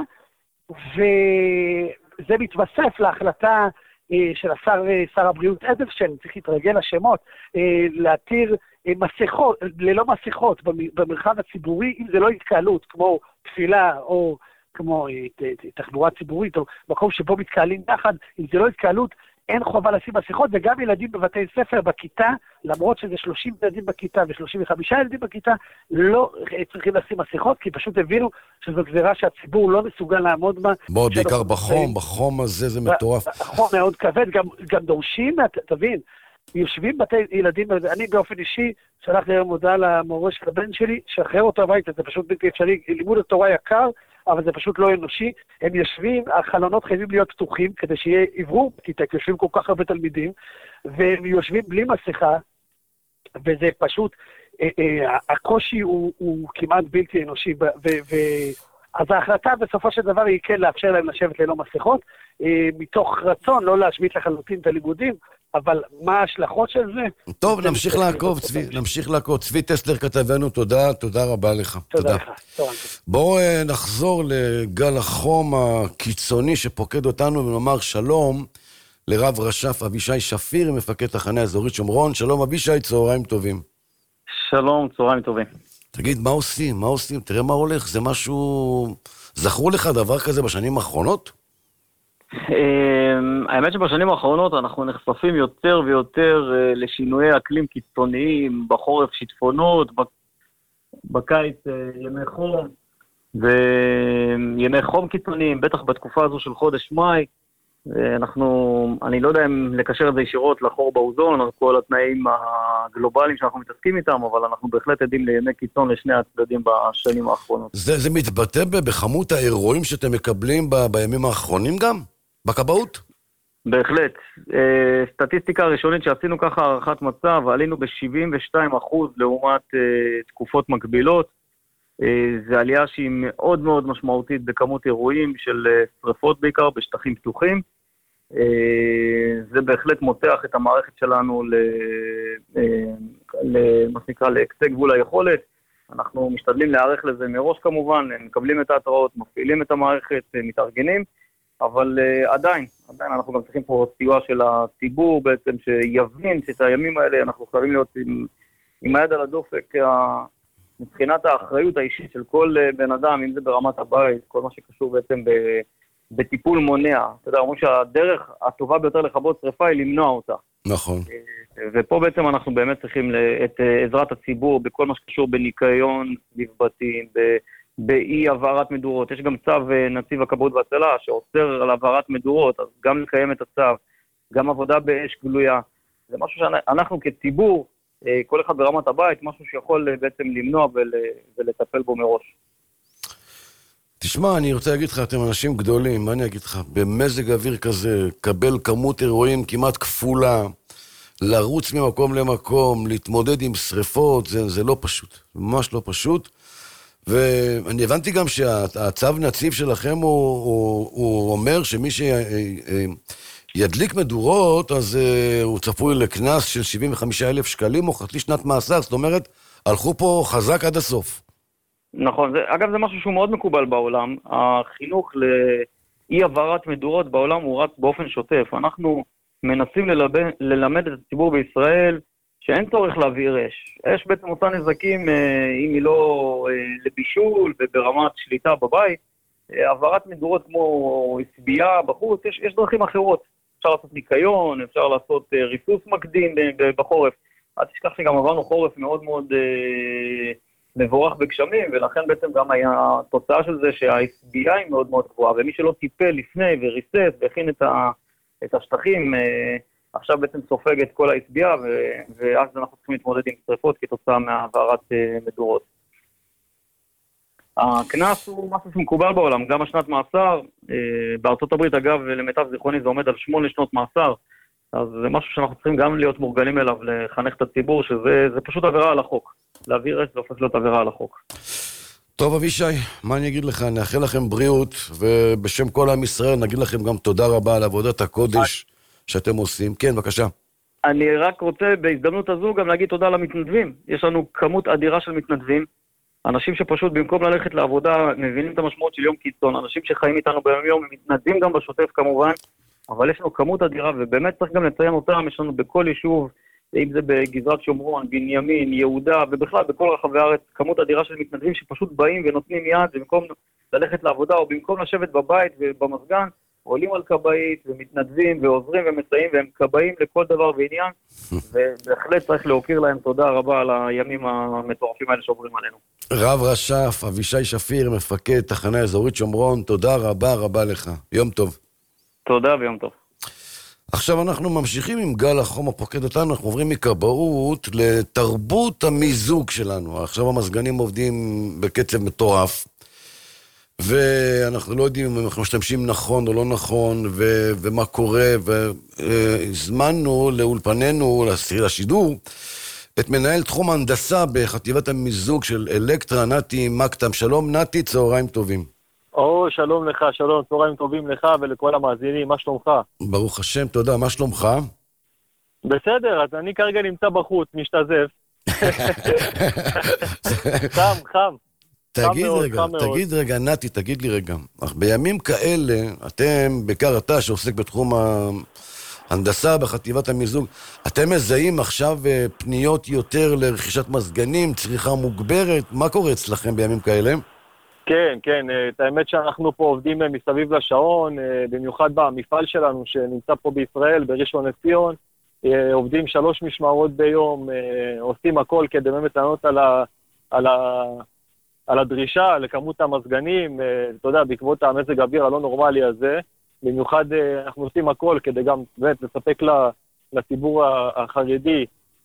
Speaker 17: וזה מתווסף להחלטה אה, של השר, שר הבריאות אדלשטיין, צריך להתרגל לשמות, אה, להתיר אה, מסכות, ללא מסכות במרחב הציבורי, אם זה לא התקהלות, כמו תפילה או כמו תחבורה ציבורית, או מקום שבו מתקהלים יחד, אם זה לא התקהלות, אין חובה לשים מסכות, וגם ילדים בבתי ספר בכיתה, למרות שזה שלושים ילדים בכיתה ו-שלושים וחמישה ילדים בכיתה, לא צריכים לשים מסכות, כי פשוט הבינו שזו גזירה שהציבור לא מסוגל לעמוד בה.
Speaker 5: מאוד בעיקר בחום, בחום הזה זה מטורף.
Speaker 17: החום מאוד כבד, גם, גם דורשים, תבין, יושבים בתי ילדים, אני באופן אישי, שלח לי היום הודעה למורה של הבן שלי, שחרר אותו הביתה, זה פשוט בלתי אפשרי, לימוד התורה יקר, אבל זה פשוט לא אנושי. הם יושבים, החלונות חייבים להיות פתוחים, כדי שיהיה עברור, כי יושבים כל כך הרבה תלמידים, והם יושבים בלי מסכה, וזה פשוט, אה, אה, הקושי הוא, הוא כמעט בלתי אנושי, ו... ו אז ההחלטה בסופו של דבר היא כן לאפשר להם לשבת ללא מסכות, אה, מתוך רצון לא להשמיט לחלוטין את הלימודים, אבל מה ההשלכות של זה?
Speaker 5: טוב, נמשיך לעקוב, צבי, נמשיך לעקוב. צבי טסלר כתבנו, תודה, תודה רבה לך.
Speaker 17: תודה לך.
Speaker 5: בואו נחזור לגל החום הקיצוני שפוקד אותנו, ונאמר שלום לרב רש"ף אבישי שפיר, מפקד תחנה אזורית שומרון. שלום אבישי, צהריים טובים.
Speaker 18: שלום, צהריים טובים.
Speaker 5: תגיד, מה עושים? מה עושים? תראה מה הולך, זה משהו... זכרו לך דבר כזה בשנים האחרונות?
Speaker 18: האמת שבשנים האחרונות אנחנו נחשפים יותר ויותר לשינויי אקלים קיצוניים, בחורף שיטפונות, בקיץ ימי חום, וימי חום קיצוניים, בטח בתקופה הזו של חודש מאי. אנחנו, אני לא יודע אם לקשר את זה ישירות לחור באוזון, על כל התנאים הגלובליים שאנחנו מתעסקים איתם, אבל אנחנו בהחלט עדים לימי קיצון לשני הצדדים בשנים האחרונות.
Speaker 5: זה, זה מתבטא בחמות האירועים שאתם מקבלים ב, בימים האחרונים גם? בכבאות?
Speaker 18: בהחלט. סטטיסטיקה הראשונית שעשינו ככה הערכת מצב, עלינו ב-שבעים ושתיים אחוז לעומת תקופות מקבילות. זה עלייה שהיא מאוד מאוד משמעותית בכמות אירועים של שריפות בעיקר בשטחים פתוחים. זה בהחלט מותח את המערכת שלנו למה שנקרא לקצה גבול היכולת. אנחנו משתדלים להיערך לזה מראש כמובן, מקבלים את ההתראות, מפעילים את המערכת, מתארגנים, אבל עדיין, עדיין אנחנו גם צריכים פה סיוע של הציבור בעצם שיבין שאת הימים האלה אנחנו חייבים להיות עם, עם היד על הדופק מבחינת האחריות האישית של כל בן אדם, אם זה ברמת הבית, כל מה שקשור בעצם בטיפול מונע. אתה יודע, אומרים שהדרך הטובה ביותר לכבות שריפה היא למנוע אותה.
Speaker 5: נכון.
Speaker 18: ופה בעצם אנחנו באמת צריכים את עזרת הציבור בכל מה שקשור בניקיון סביבתי, באי העברת מדורות. יש גם צו נציב הכבאות והצלה שאוסר על העברת מדורות, אז גם לקיים את הצו, גם עבודה באש גלויה. זה משהו שאנחנו כציבור, כל אחד ברמת הבית, משהו שיכול בעצם למנוע ולטפל בו מראש.
Speaker 5: תשמע, אני רוצה להגיד לך, אתם אנשים גדולים, מה אני אגיד לך? במזג אוויר כזה, קבל כמות אירועים כמעט כפולה, לרוץ ממקום למקום, להתמודד עם שריפות, זה, זה לא פשוט, ממש לא פשוט. ואני הבנתי גם שהצו נציב שלכם הוא, הוא, הוא אומר שמי שידליק מדורות, אז uh, הוא צפוי לכנס של שבעים וחמישה אלף שקלים או חצי שנת מאסר, זאת אומרת, הלכו פה חזק עד הסוף.
Speaker 18: נכון, זה, אגב זה משהו שהוא מאוד מקובל בעולם, החינוך לאי עברת מדורות בעולם הוא רץ באופן שוטף, אנחנו מנסים ללמד, ללמד את הציבור בישראל שאין צורך להבעיר אש. אש בעצם עושה נזקים אה, אם היא לא אה, לבישול וברמת שליטה בבית. אה, עברת מדורות כמו הסבייה בחוץ, יש, יש דרכים אחרות. אפשר לעשות ניקיון, אפשר לעשות אה, ריסוס מקדים בחורף. אל תשכח שגם עברנו חורף מאוד מאוד אה, מבורך בגשמים, ולכן בעצם גם היה תוצאה של זה שההסבייה היא מאוד מאוד גבוהה, ומי שלא טיפל לפני וריסס והכין את, ה, את השטחים, אה, עכשיו בעצם סופג את כל ההסבייה, ואז אנחנו צריכים להתמודד עם שריפות כתוצאה מהעברת מדורות. הכנס הוא משהו שמקובל בעולם, גם השנת מאסר, בארצות הברית אגב, למיטב זיכרוני זה עומד על שמונה שנות מאסר, אז זה משהו שאנחנו צריכים גם להיות מורגלים אליו, לחנך את הציבור, שזה פשוט עבירה על החוק. להעביר אש זה הופך להיות עבירה על החוק.
Speaker 5: טוב אבישי, מה אני אגיד לך? נאחל לכם בריאות, ובשם כל עם ישראל נגיד לכם גם תודה רבה על עבודת הקודש שאתם עושים. כן, בבקשה.
Speaker 18: אני רק רוצה בהזדמנות הזו גם להגיד תודה למתנדבים. יש לנו כמות אדירה של מתנדבים, אנשים שפשוט במקום ללכת לעבודה מבינים את המשמעות של יום קיצון, אנשים שחיים איתנו ביום יום, הם מתנדבים גם בשוטף כמובן, אבל יש לנו כמות אדירה, ובאמת צריך גם לציין אותם, יש לנו בכל יישוב, אם זה בגזרת שומרון, בנימין, יהודה, ובכלל בכל רחבי הארץ, כמות אדירה של מתנדבים שפשוט באים ונותנים יד, במקום ללכת לעבודה או במקום לשבת בבית ובמסגן, עולים על קבעית ומתנדבים ועוזרים ומסייעים, והם קבעים לכל דבר ועניין, ובהחלט צריך להוקיר להם תודה רבה על הימים המטורפים האלה שעוברים עלינו.
Speaker 5: רב רש"ף, אבישי שפיר, מפקד תחנה אזורית שומרון, תודה רבה רבה לך. יום טוב.
Speaker 18: תודה ויום טוב.
Speaker 5: עכשיו אנחנו ממשיכים עם גל החום הפוקד אותנו, אנחנו עוברים מכבאות לתרבות המיזוג שלנו. עכשיו המזגנים עובדים בקצב מטורף. ואנחנו לא יודעים אם אנחנו משתמשים נכון או לא נכון, ו- ומה קורה, והזמנו לאולפנינו, לשידור, את מנהל תחום הנדסה בחטיבת המיזוג של אלקטרה, נתי מקטם. שלום נתי, צהריים טובים.
Speaker 19: או, שלום לך, שלום, צהריים טובים לך ולכל המאזינים, מה שלומך?
Speaker 5: ברוך השם, תודה, מה שלומך?
Speaker 19: בסדר, אז אני כרגע נמצא בחוץ, משתזף. חם, חם.
Speaker 5: תגיד רגע, תגיד רגע, נתי, תגיד לי רגע, בימים כאלה, אתם, בעיקר אתה שעוסק בתחום ההנדסה בחטיבת המיזוג, אתם מזהים עכשיו פניות יותר לרכישת מזגנים, צריכה מוגברת, מה קורה אצלכם בימים כאלה?
Speaker 19: כן, כן, את האמת שאנחנו פה עובדים מסביב לשעון, במיוחד במפעל שלנו שנמצא פה בישראל, בראשון לציון, עובדים שלוש משמרות ביום, עושים הכל כדי באמת לענות על ה... על ה... על הדרישה לכמות המזגנים, אתה יודע, בעקבות המזג האוויר הלא נורמלי הזה, במיוחד אנחנו עושים הכל כדי גם באמת לספק לציבור החרדי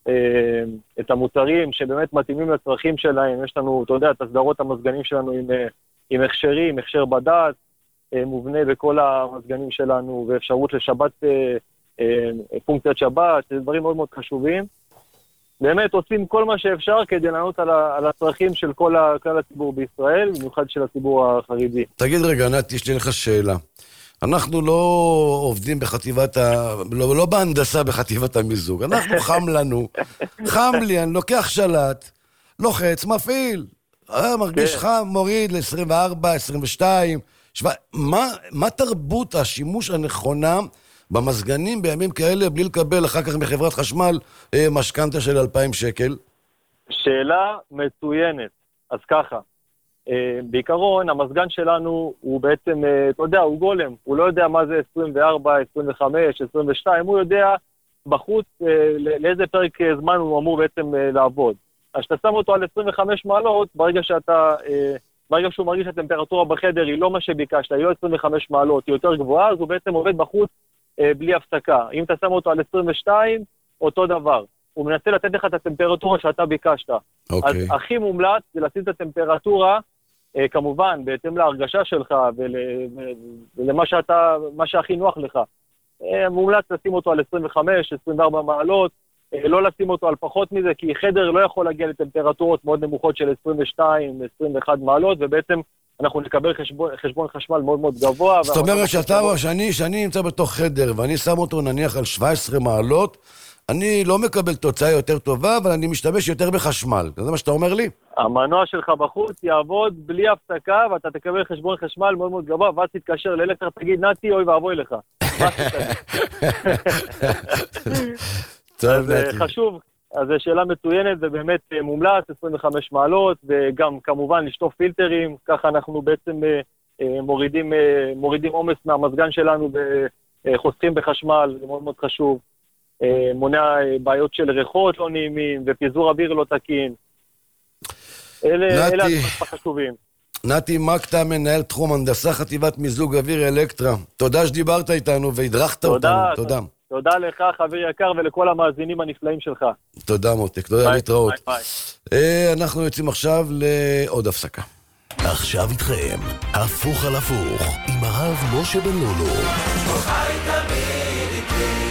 Speaker 19: את המוצרים שבאמת מתאימים לצרכים שלהם. יש לנו, אתה יודע, את הסדרות המזגנים שלנו עם, עם הכשרים, הכשר בדעת, מובנה בכל המזגנים שלנו, ואפשרות לשבת, פונקציית שבת, זה דברים מאוד מאוד חשובים. באמת עושים כל מה שאפשר כדי לענות על, ה, על הצרכים של כל, ה, כל הציבור בישראל, במיוחד של הציבור החרדי.
Speaker 5: תגיד רגע, נתי, יש לי לך שאלה. אנחנו לא עובדים בחטיבת ה... לא, לא בהנדסה בחטיבת המיזוג. אנחנו חם לנו. חם לי, אני לוקח שלט, לוחץ, מפעיל. אה, מרגיש חם, מוריד ל-עשרים וארבע, עשרים ושתיים. שווה... מה, מה תרבות השימוש הנכונה במזגנים בימים כאלה, בלי לקבל אחר כך מחברת חשמל משכנתה של אלפיים שקל?
Speaker 19: שאלה מצוינת. אז ככה, בעיקרון המזגן שלנו הוא בעצם, אתה יודע, הוא גולם. הוא לא יודע מה זה עשרים וארבע, עשרים וחמש, עשרים ושתיים, הוא יודע בחוץ לאיזה פרק זמן הוא אמור בעצם לעבוד. אז שאתה שם אותו על עשרים וחמש מעלות, ברגע שאתה... ברגע שהוא מרגיש שהטמפרטורה בחדר היא לא מה שביקשת, היא לא עשרים וחמש מעלות, היא יותר גבוהה, אז הוא בעצם עובד בחוץ בלי הפסקה. אם אתה שם אותו על עשרים ושתיים, אותו דבר. הוא מנסה לתת לך את הטמפרטורה שאתה ביקשת. Okay. אז הכי מומלץ זה לשים את הטמפרטורה, אה, כמובן, בהתאם להרגשה שלך ול, ולמה שאתה, מה שהכי נוח לך. אה, מומלץ לשים אותו על עשרים וחמש, עשרים וארבע מעלות, אה, לא לשים אותו על פחות מזה, כי חדר לא יכול להגיע לטמפרטורות מאוד נמוכות של עשרים ושתיים, עשרים ואחת מעלות, ובעצם אנחנו נקבל חשבון, חשבון חשמל מאוד מאוד גבוה.
Speaker 5: זאת אומרת שאתה, שאני, שאני נמצא בתוך חדר, ואני שם אותו נניח על שבע עשרה מעלות, אני לא מקבל תוצאה יותר טובה, אבל אני משתמש יותר בחשמל. זה מה שאתה אומר לי?
Speaker 19: המנוע שלך בחוץ יעבוד בלי הפסקה, ואתה תקבל חשבון חשמל מאוד מאוד גבוה, ואז תתקשר לאלקטרה, תגיד, נתי, אוי ואבוי לך. אז חשוב. אז זו שאלה מצוינת, ובאמת מומלץ, עשרים וחמש מעלות, וגם כמובן לשטוף פילטרים, ככה אנחנו בעצם מורידים, מורידים עומס מהמזגן שלנו, וחוסכים בחשמל, זה מאוד מאוד חשוב. מונע בעיות של ריחות לא נעימים, ופיזור אוויר לא תקין. אלה, נתי, אלה הדברים החשובים.
Speaker 5: נתי מקטם, מנהל תחום הנדסה חטיבת מיזוג אוויר אלקטרה. תודה שדיברת איתנו והדרכת אותנו. תודה.
Speaker 19: תודה לך, חבר יקר, ולכל המאזינים הנפלאים שלך.
Speaker 5: תודה מותק, תודה להתראות. ביי, ביי. אנחנו יוצאים עכשיו לעוד הפסקה.
Speaker 14: עכשיו איתכם, הפוך על הפוך, עם הרב משה בן לולו. חי תמיד איתי.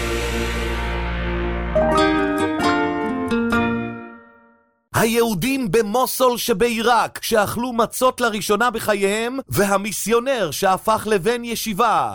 Speaker 20: היהודים במוסול שבעיראק שאכלו מצות לראשונה בחייהם, והמיסיונר שהפך לבן ישיבה.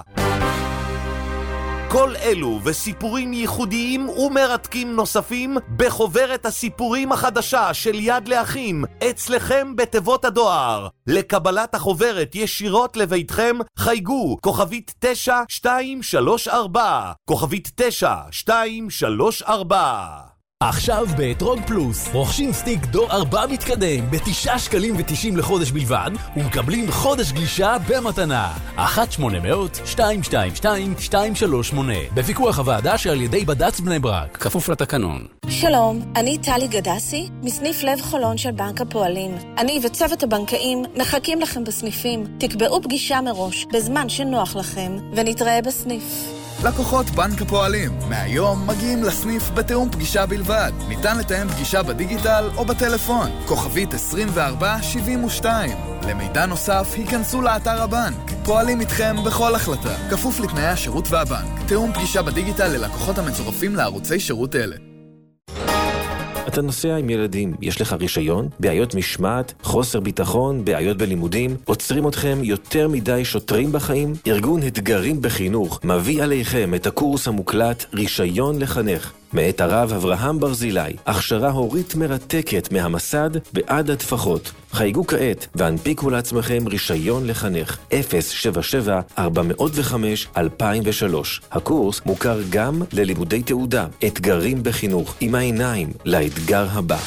Speaker 20: כל אלו וסיפורים ייחודיים ומרתקים נוספים בחוברת הסיפורים החדשה של יד לאחים אצלכם בתיבות הדואר. לקבלת החוברת ישירות לביתכם חייגו כוכבית תשע שתיים שלוש ארבע, כוכבית תשע שתיים שלוש ארבע.
Speaker 6: עכשיו באתרוג פלוס, רוכשים סטיק דור ארבע מתקדם בתשעה שקלים ותשעים לחודש בלבד, ומקבלים חודש גלישה במתנה. אחת שמונה מאות שתיים שתיים שתיים שתיים שלוש שמונה. בפיקוח הוועדה שעל ידי בד"ץ בני ברק, כפוף לתקנון.
Speaker 21: שלום, אני טלי גדסי, מסניף לב חולון של בנק הפועלים. אני וצוות הבנקאים מחכים לכם בסניפים. תקבעו פגישה מראש, בזמן שנוח לכם, ונתראה בסניף.
Speaker 3: לקוחות בנק הפועלים, מהיום מגיעים לסניף בתאום פגישה בלבד. ניתן לתאם פגישה בדיגיטל או בטלפון. כוכבית עשרים וארבע שבעים ושתיים. למידע נוסף, היכנסו לאתר הבנק. פועלים איתכם בכל החלטה. כפוף לתנאי השירות והבנק. תאום פגישה בדיגיטל ללקוחות המצורפים לערוצי שירות אלה.
Speaker 22: אתה נוסע עם ילדים, יש לך רישיון? בעיות משמעת, חוסר ביטחון, בעיות בלימודים, עוצרים אתכם יותר מדי שוטרים בחיים? ארגון אתגרים בחינוך מביא עליכם את הקורס המוקלט רישיון לחנך. מאת הרב אברהם ברזילי, הכשרה הורית מרתקת מהמסד בעד התפחות. חייגו כעת והנפיקו לעצמכם רישיון לחנך אפס שבע שבע ארבע אפס חמש אלפיים ושלוש. הקורס מוכר גם ללימודי תעודה, אתגרים בחינוך, עם העיניים לאתגר הבא.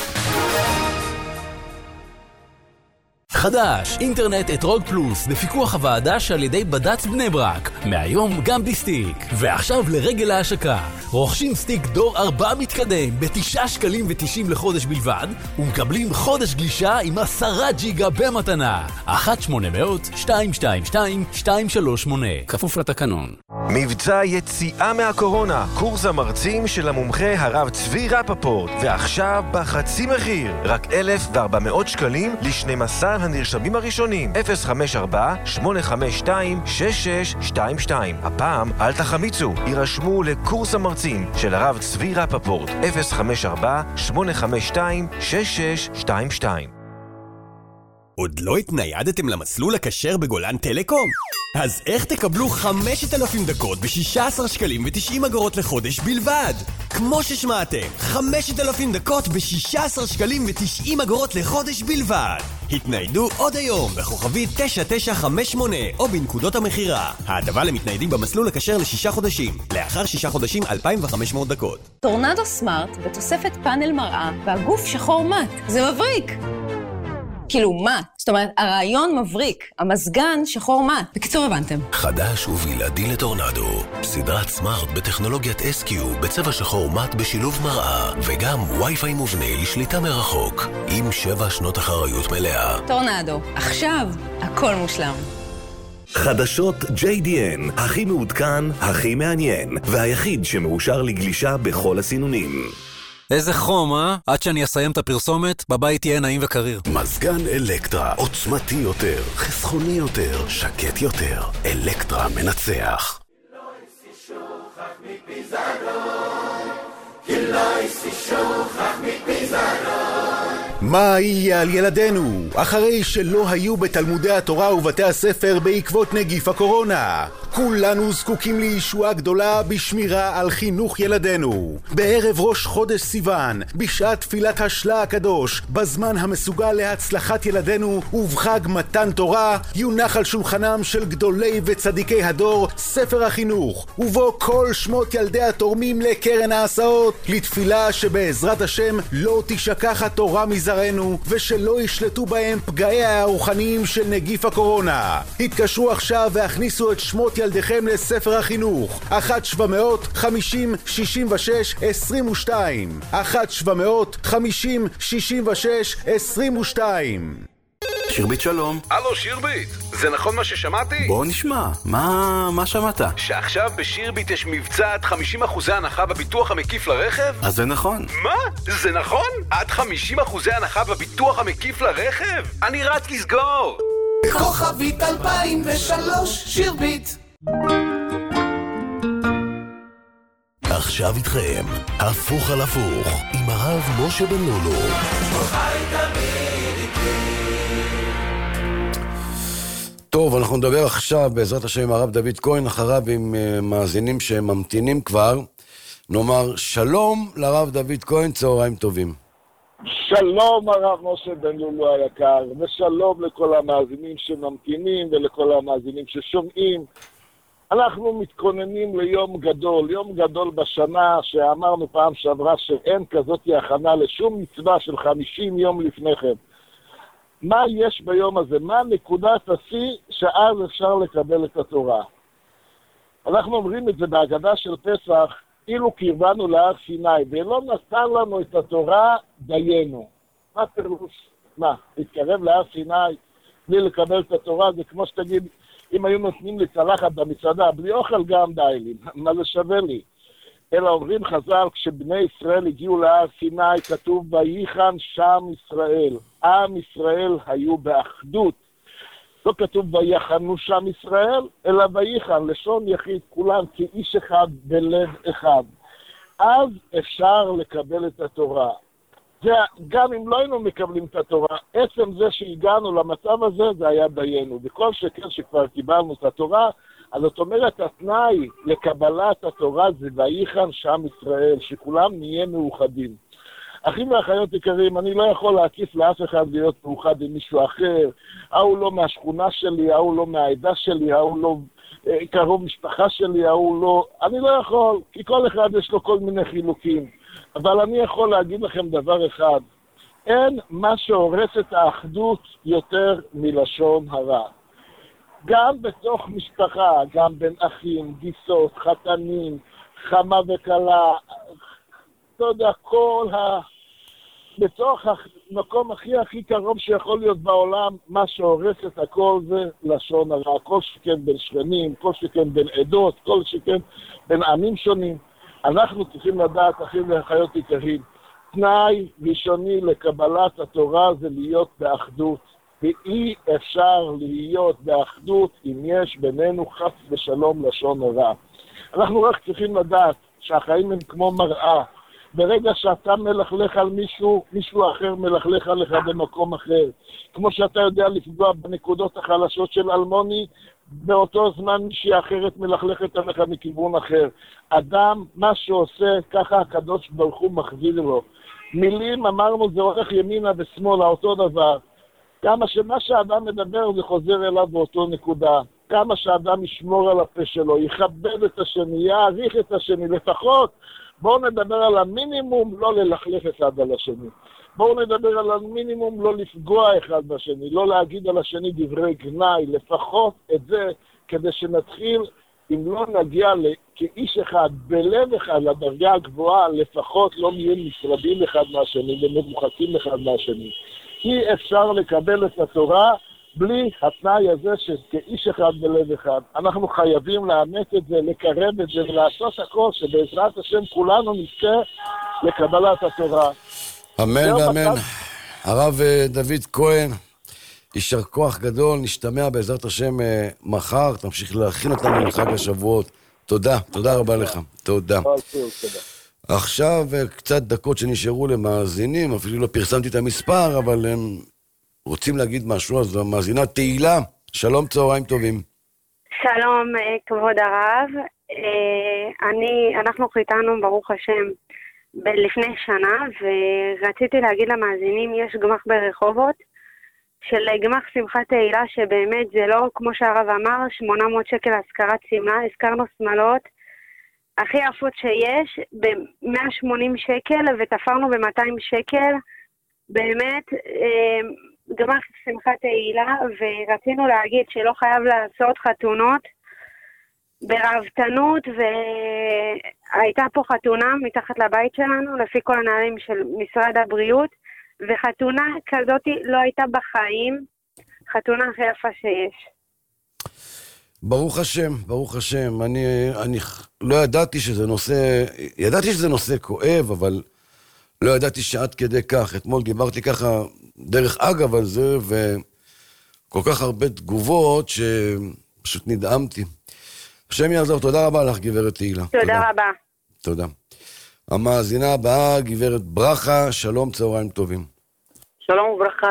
Speaker 23: חדש, אינטרנט אתרוג פלוס, בפיקוח הוועדה שעל ידי בד"ץ בני ברק. מהיום גם בסטיק. ועכשיו לרגל ההשקה. רוכשים סטיק דור ארבע מתקדם בתשעה שקלים ותשעים לחודש בלבד, ומקבלים חודש גלישה עם עשרה ג'יגה במתנה. אחת שמונה מאות שתיים שתיים שתיים שתיים שלוש שמונה. כפוף לתקנון.
Speaker 22: מבצע יציאה מהקורונה, קורס המרצים של המומחה הרב צבי רפפורט, ועכשיו בחצי מחיר, רק אלף וארבע מאות שקלים ל-שנים עשר הנרשמים הראשונים. אפס חמש ארבע שמונה חמש שתיים שש שש שתיים שתיים. הפעם אל תחמיצו, יירשמו לקורס המרצים של הרב צבי רפפורט. אפס חמש ארבע שמונה חמש שתיים שש שש שתיים שתיים.
Speaker 24: עוד לא התניידתם למסלול הכשר בגולן טלקום? אז איך תקבלו חמשת אלפים דקות ב-שישה עשר שקלים ו-תשעים אגורות לחודש בלבד? כמו ששמעתם, חמשת אלפים דקות ב-שישה עשר שקלים ו-תשעים אגורות לחודש בלבד. התניידו עוד היום בכוכבית תשע תשע חמש שמונה או בנקודות המחירה. ההטבה למתניידים במסלול הכשר לשישה חודשים. לאחר שישה חודשים אלפיים וחמש מאות דקות.
Speaker 25: טורנדו סמארט בתוספת פאנל מראה והגוף שחור מט. זה מבריק! כאילו מה? זאת אומרת, הרעיון מבריק, המזגן שחור מט. בקיצור הבנתם.
Speaker 14: חדש ובלעדי לטורנדו. סדרת סמארט בטכנולוגיית אס קיו בצבע שחור מט בשילוב מראה, וגם וי-פיי מובנה לשליטה מרחוק, עם שבע שנות אחריות מלאה.
Speaker 25: טורנדו. עכשיו, הכל מושלם.
Speaker 15: חדשות ג'יי די אן, הכי מעודכן, הכי מעניין, והיחיד שמאושר לגלישה בכל הסינונים.
Speaker 26: איזה חום, אה? עד שאני אסיים את הפרסומת, בבית יהיה נעים וקריר.
Speaker 14: מזגן אלקטרה, עוצמתי יותר, חסכוני יותר, שקט יותר. אלקטרה מנצח.
Speaker 27: מה יהיה על ילדינו אחרי שלא היו בתלמודי התורה ובתי הספר בעקבות נגיף הקורונה? כולנו זקוקים לישועה גדולה בשמירה על חינוך ילדינו. בערב ראש חודש סיוון, בשעת תפילת השלה הקדוש, בזמן המסוגל להצלחת ילדינו ובחג מתן תורה, יונח על שולחנם של גדולי וצדיקי הדור ספר החינוך, ובו כל שמות ילדי התורמים לקרן ההסעות, לתפילה שבעזרת השם לא תשכח התורה מזרענו ושלא ישלטו בהם פגעי הרוחניים של נגיף הקורונה. התקשרו עכשיו והכניסו את שמות ילדיכם לספר החינוך. אחת שבע מאות חמישים שישים ושש עשרים ושתיים. אחת שבע מאות חמישים שישים ושש עשרים ושתיים.
Speaker 11: שירבית שלום.
Speaker 10: הלו שירבית, זה נכון מה ששמעתי?
Speaker 11: בוא נשמע, מה, מה שמעת?
Speaker 10: שעכשיו בשירבית יש מבצע עד חמישים אחוזי הנחה בביטוח המקיף לרכב?
Speaker 11: אז זה נכון.
Speaker 10: מה? זה נכון? עד חמישים אחוזי הנחה בביטוח המקיף לרכב? אני רץ לסגור!
Speaker 4: כוכבית אלפיים ושלוש שירבית.
Speaker 14: עכשיו איתכם, הפוך על הפוך, עם הרב משה בן לולו.
Speaker 5: טוב, אנחנו נדבר עכשיו בעזרת השם עם הרב דוד כהן, אחריו עם uh, מאזינים שממתינים כבר. נאמר שלום לרב דוד כהן, צהריים טובים.
Speaker 28: שלום הרב משה בן לולו היקר, ושלום לכל המאזינים שממתינים ולכל המאזינים ששומעים. אנחנו מתכוננים ליום גדול, יום גדול בשנה שאמרנו פעם שעברה שאין כזאת הכנה לשום מצווה של חמישים יום לפני כן. מה יש ביום הזה? מה נקודת השיא שאז אפשר לקבל את התורה? אנחנו אומרים את זה בהגדה של פסח, אילו קרבנו להר סיני, ולא נתן לנו את התורה דיינו. מה פירוש? מה, להתקרב להר סיני בלי לקבל את התורה? זה כמו שתגיד, אם היו נותנים לי צלחת במסעדה, בלי אוכל גם די לי, מה זה שווה לי? אלא אומרים חז"ל, כשבני ישראל הגיעו להר סיני, כתוב ויחן שם ישראל. עם ישראל היו באחדות. לא כתוב ויחנו שם ישראל, אלא ויחן, לשון יחיד, כולם כאיש אחד בלב אחד. אז אפשר לקבל את התורה. זה, גם אם לא היינו מקבלים את התורה, עצם זה שהגענו למצב הזה, זה היה דיינו. וכל שכן שכבר קיבלנו את התורה, אז זאת אומרת, התנאי לקבלת התורה זה ויחן שם ישראל, שכולם נהיה מאוחדים. אחים ואחיות יקרים, אני לא יכול להקיף לאף אחד להיות מאוחד עם מישהו אחר. ההוא לא מהשכונה שלי, ההוא לא מהעדה שלי, ההוא לא אה, קרוב משפחה שלי, ההוא לא... אני לא יכול, כי כל אחד יש לו כל מיני חילוקים. אבל אני יכול להגיד לכם דבר אחד, אין מה שהורס את האחדות יותר מלשון הרע. גם בתוך משפחה, גם בין אחים, גיסות, חתנים, חמה וקלה, אתה יודע, כל ה... בתוך המקום הכי הכי קרוב שיכול להיות בעולם, מה שהורס את הכל זה לשון הרע. כל שכן בין שכנים, כל שכן בין עדות, כל שכן בין עמים שונים. אנחנו צריכים לדעת, אחים ואחיות יקרים, תנאי ראשוני לקבלת התורה זה להיות באחדות. ואי אפשר להיות באחדות אם יש בינינו חס ושלום לשון הרע. אנחנו רק צריכים לדעת שהחיים הם כמו מראה. ברגע שאתה מלכלך על מישהו, מישהו אחר מלכלך עליך במקום אחר. כמו שאתה יודע לפגוע בנקודות החלשות של אלמוני, באותו זמן מישהי אחרת מלכלכת עליך מכיוון אחר. אדם, מה שעושה, ככה הקדוש ברוך הוא מחזיר לו. מילים, אמרנו, זה הולך ימינה ושמאלה, אותו דבר. כמה שמה שאדם מדבר זה חוזר אליו באותו נקודה. כמה שאדם ישמור על הפה שלו, יכבד את השני, יעריך את השני, לפחות בואו נדבר על המינימום, לא ללכלך אחד על השני. בואו נדבר על המינימום, לא לפגוע אחד בשני, לא להגיד על השני דברי גנאי, לפחות את זה, כדי שנתחיל, אם לא נגיע כאיש אחד, בלב אחד, לדרגה הגבוהה, לפחות לא נהיה נפרדים אחד מהשני, ומרוחקים אחד מהשני. אי אפשר לקבל את התורה בלי התנאי הזה שכאיש אחד בלב אחד. אנחנו חייבים לאמץ את זה, לקרב את זה ולעשות הכל שבעזרת השם כולנו נזכה לקבלת התורה.
Speaker 5: אמן ואמן. הרב דוד כהן, יישר כוח גדול, נשתמע בעזרת השם מחר, תמשיך להכין אותנו לחג השבועות. תודה, תודה רבה לך. תודה. עכשיו קצת דקות שנשארו למאזינים, אפילו לא פרסמתי את המספר, אבל הם רוצים להגיד משהו, אז המאזינה תהילה, שלום, צהריים טובים.
Speaker 1: שלום, כבוד הרב. אני, אנחנו חיתנו ברוך השם לפני שנה, ורציתי להגיד למאזינים, יש גמח ברחובות, של גמח שמחת תהילה, שבאמת זה לא, כמו שהרב אמר, שמונה מאות שקל הזכרת סמלה, הזכרנו שמלות, הכי יפות שיש, ב-מאה ושמונים שקל, ותפרנו ב-מאתיים שקל, באמת, גמח שמחת תהילה, ורצינו להגיד שלא חייב לעשות חתונות ברעבתנות, והייתה פה חתונה מתחת לבית שלנו, לפי כל הנהלים של משרד הבריאות, וחתונה כזאת לא הייתה בחיים, חתונה הכי יפה שיש.
Speaker 5: ברוך השם, ברוך השם. אני, אני לא ידעתי שזה נושא, ידעתי שזה נושא כואב, אבל לא ידעתי שעד כדי כך. אתמול דיברתי ככה דרך אגב על זה, וכל כך הרבה תגובות שפשוט נדהמתי. השם יעזור, תודה רבה לך, גברת תהילה.
Speaker 1: תודה, תודה רבה.
Speaker 5: תודה. המאזינה הבאה, גברת ברכה, שלום, צהריים טובים.
Speaker 2: שלום וברכה.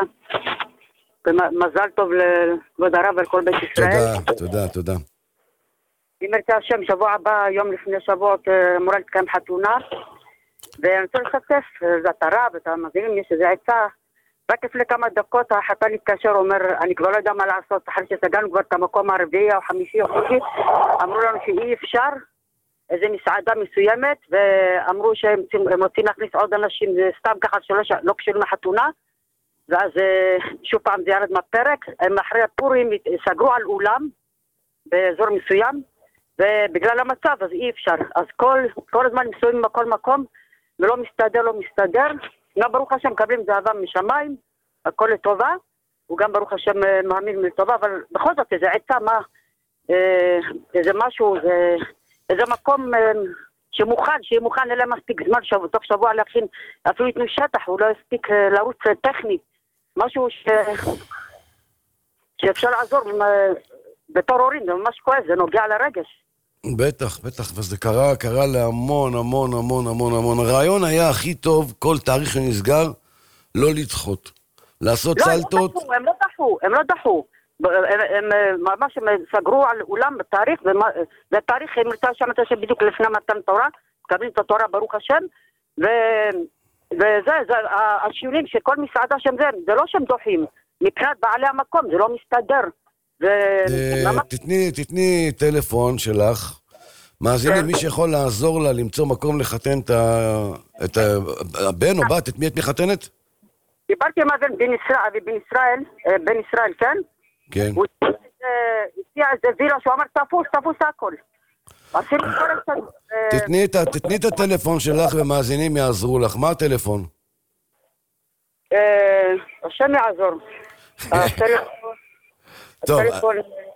Speaker 2: מזל טוב לכבוד הרב ולכל בית ישראל.
Speaker 5: תודה, תודה, תודה.
Speaker 2: אם ירצה השם, שבוע הבא, יום לפני שבועות, אמורה להתקיים חתונה, ואני רוצה לשתף, זה את הרב, את המאזינים, יש איזו עצה. רק לפני כמה דקות החתן התקשר, אומר, אני כבר לא יודע מה לעשות, אחרי שסגרנו כבר את המקום הרביעי או חמישי או חמישי, אמרו לנו שאי אפשר, איזו מסעדה מסוימת, ואמרו שהם רוצים להכניס עוד אנשים, זה סתם ככה שלא לא קשורים לחתונה, ואז שוב פעם זה ירד מהפרק, הם אחרי הפורים סגרו על אולם באזור מסוים, ובגלל המצב אז אי אפשר, אז כל, כל הזמן מסוים בכל מקום, ולא מסתדר, לא מסתדר, גם ברוך השם מקבלים זהבה משמיים, הכל לטובה, וגם ברוך השם מאמין לטובה, אבל בכל זאת איזה עצה, מה, איזה משהו, איזה מקום שמוכן, שיהיה מוכן, אין להם מספיק זמן, תוך שבוע להכין, אפילו יתנו שטח, הוא לא הספיק לרוץ טכנית, משהו ש... שאפשר לעזור בתור הורים, זה ממש כואב, זה נוגע לרגש.
Speaker 5: בטח, בטח, וזה קרה, קרה להמון, המון, המון, המון, המון. הרעיון היה הכי טוב, כל תאריך שנסגר, לא לדחות. לעשות סלטות.
Speaker 2: לא, הם לא דחו, הם לא דחו. הם ממש סגרו על אולם בתאריך, והתאריך הם נמצא שם בדיוק לפני מתן תורה, מקבלים את התורה ברוך השם, וזה, זה השיעולים שכל מסעדה שם זה, זה לא שהם דוחים, מבחינת בעלי המקום, זה לא מסתדר.
Speaker 5: תתני, תתני טלפון שלך, מאזינים, מי שיכול לעזור לה למצוא מקום לחתן את הבן או בת, את מי את מחתנת?
Speaker 2: דיברתי עם הבן בן ישראל, בן ישראל, בן ישראל, כן?
Speaker 5: כן.
Speaker 2: הוא הציע איזה וילה שהוא אמר תפוס, תפוס הכל.
Speaker 5: תתני את הטלפון שלך ומאזינים יעזרו לך, מה הטלפון?
Speaker 2: השם יעזור. הטלפון,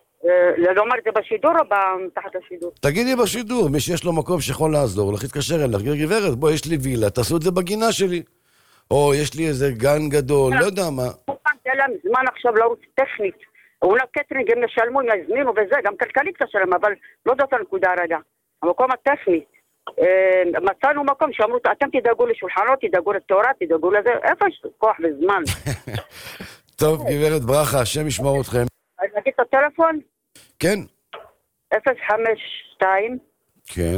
Speaker 2: לומר את זה בשידור או תחת השידור?
Speaker 5: תגידי בשידור, מי שיש לו מקום שיכול לעזור לך, יתקשר אליך, גברת, בוא, יש לי וילה, תעשו את זה בגינה שלי. או יש לי איזה גן גדול, לא יודע מה.
Speaker 2: אין להם זמן עכשיו לרוץ טכנית. אולי קטרינג הם ישלמו, יזמינו וזה, גם כלכלית קשה להם, אבל לא זאת הנקודה רגע. המקום הטכני. מצאנו מקום שאמרו, אתם תדאגו לשולחנות, תדאגו לתורה, תדאגו לזה, איפה יש כוח וזמן?
Speaker 5: טוב, גברת ברכה, השם ישמור אתכם.
Speaker 2: אני נגיד את הטלפון?
Speaker 5: כן.
Speaker 2: אפס חמש שתיים
Speaker 5: כן.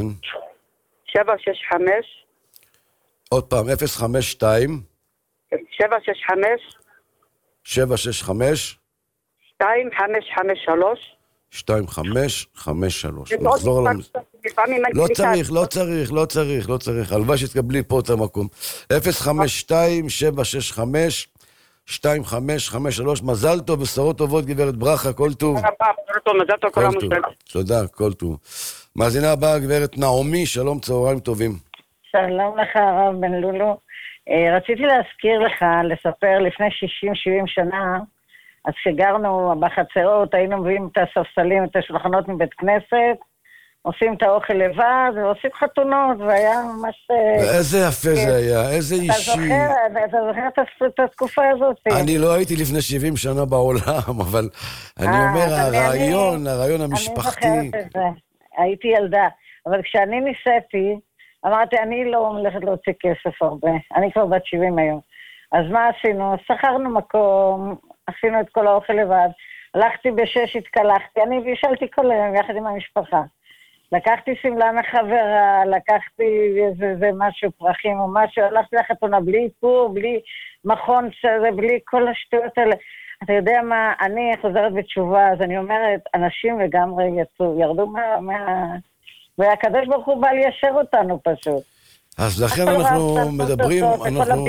Speaker 2: שבע שש חמש
Speaker 5: עוד פעם, אפס חמש שתיים
Speaker 2: שבע שש חמש
Speaker 5: שבע שש חמש
Speaker 2: שתיים חמש חמש שלוש
Speaker 5: שתיים חמש חמש שלוש. נחזור על... לא צריך, לא צריך, לא צריך, לא צריך. הלוואי שתקבלי פה את המקום. אפס חמש שתיים שבע שש חמש שתיים חמש חמש שלוש. מזל טוב, בשורות טובות, גברת ברכה, כל טוב.
Speaker 2: מזל טוב, כל המושל.
Speaker 5: תודה, כל טוב. מאזינה הבאה, גברת נעמי, שלום, צהריים טובים.
Speaker 7: שלום לך, הרב בן לולו. רציתי להזכיר לך, לספר, לפני שישים שבעים שנה, אז כשגרנו בחצרות, היינו מביאים את הספסלים, את השולחנות מבית כנסת, עושים את האוכל לבד, ועושים חתונות, והיה ממש...
Speaker 5: איזה יפה זה היה, איזה אישי.
Speaker 7: אתה זוכר את התקופה הזאת?
Speaker 5: אני לא הייתי לפני שבעים שנה בעולם, אבל אני אומר, הרעיון, הרעיון המשפחתי...
Speaker 7: אני זוכרת את זה, הייתי ילדה, אבל כשאני ניסיתי, אמרתי, אני לא הולכת להוציא כסף הרבה, אני כבר בת שבעים היום. אז מה עשינו? שכרנו מקום, עשינו את כל האוכל לבד, הלכתי בשש, התקלחתי, אני בישלתי כל היום יחד עם המשפחה. לקחתי סמלה מחברה, לקחתי איזה, איזה משהו, פרחים או משהו, הלכתי לחתונה בלי איפור, בלי מכון שזה, בלי כל השטויות האלה. אתה יודע מה, אני חוזרת בתשובה, אז אני אומרת, אנשים לגמרי יצאו, ירדו מה... מה... והקדוש ברוך הוא בא ליישר אותנו פשוט.
Speaker 5: אז לכן אנחנו מדברים, אנחנו...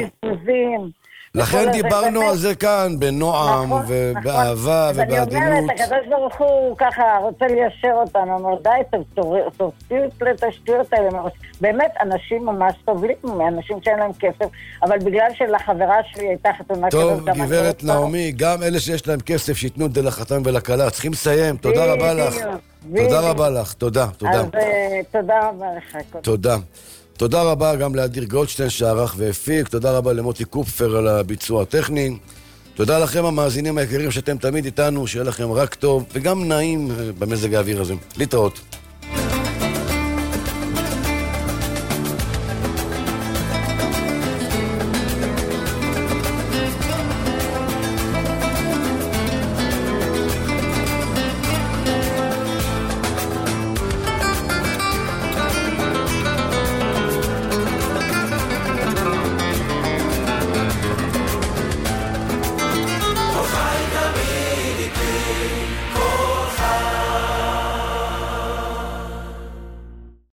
Speaker 5: לכן דיברנו על זה כאן, בנועם ובאהבה ובעדינות.
Speaker 7: אני אומרת, הקדוש ברוך הוא ככה רוצה ליישר אותנו, אומר, די, תוציאו את השטויות האלה. באמת, אנשים ממש סובלים, אנשים שאין להם כסף, אבל בגלל שלחברה שלי הייתה חתונה כזאת...
Speaker 5: טוב, גברת נעמי, גם אלה שיש להם כסף, שיתנו את זה לחתן ולכלה. צריכים לסיים, תודה רבה לך. תודה רבה לך, תודה, תודה.
Speaker 7: אז תודה רבה לך.
Speaker 5: תודה. תודה רבה גם לאדיר גולדשטיין שערך והפיק, תודה רבה למוטי קופפר על הביצוע הטכני, תודה לכם המאזינים היקרים שאתם תמיד איתנו, שיהיה לכם רק טוב וגם נעים במזג האוויר הזה. להתראות.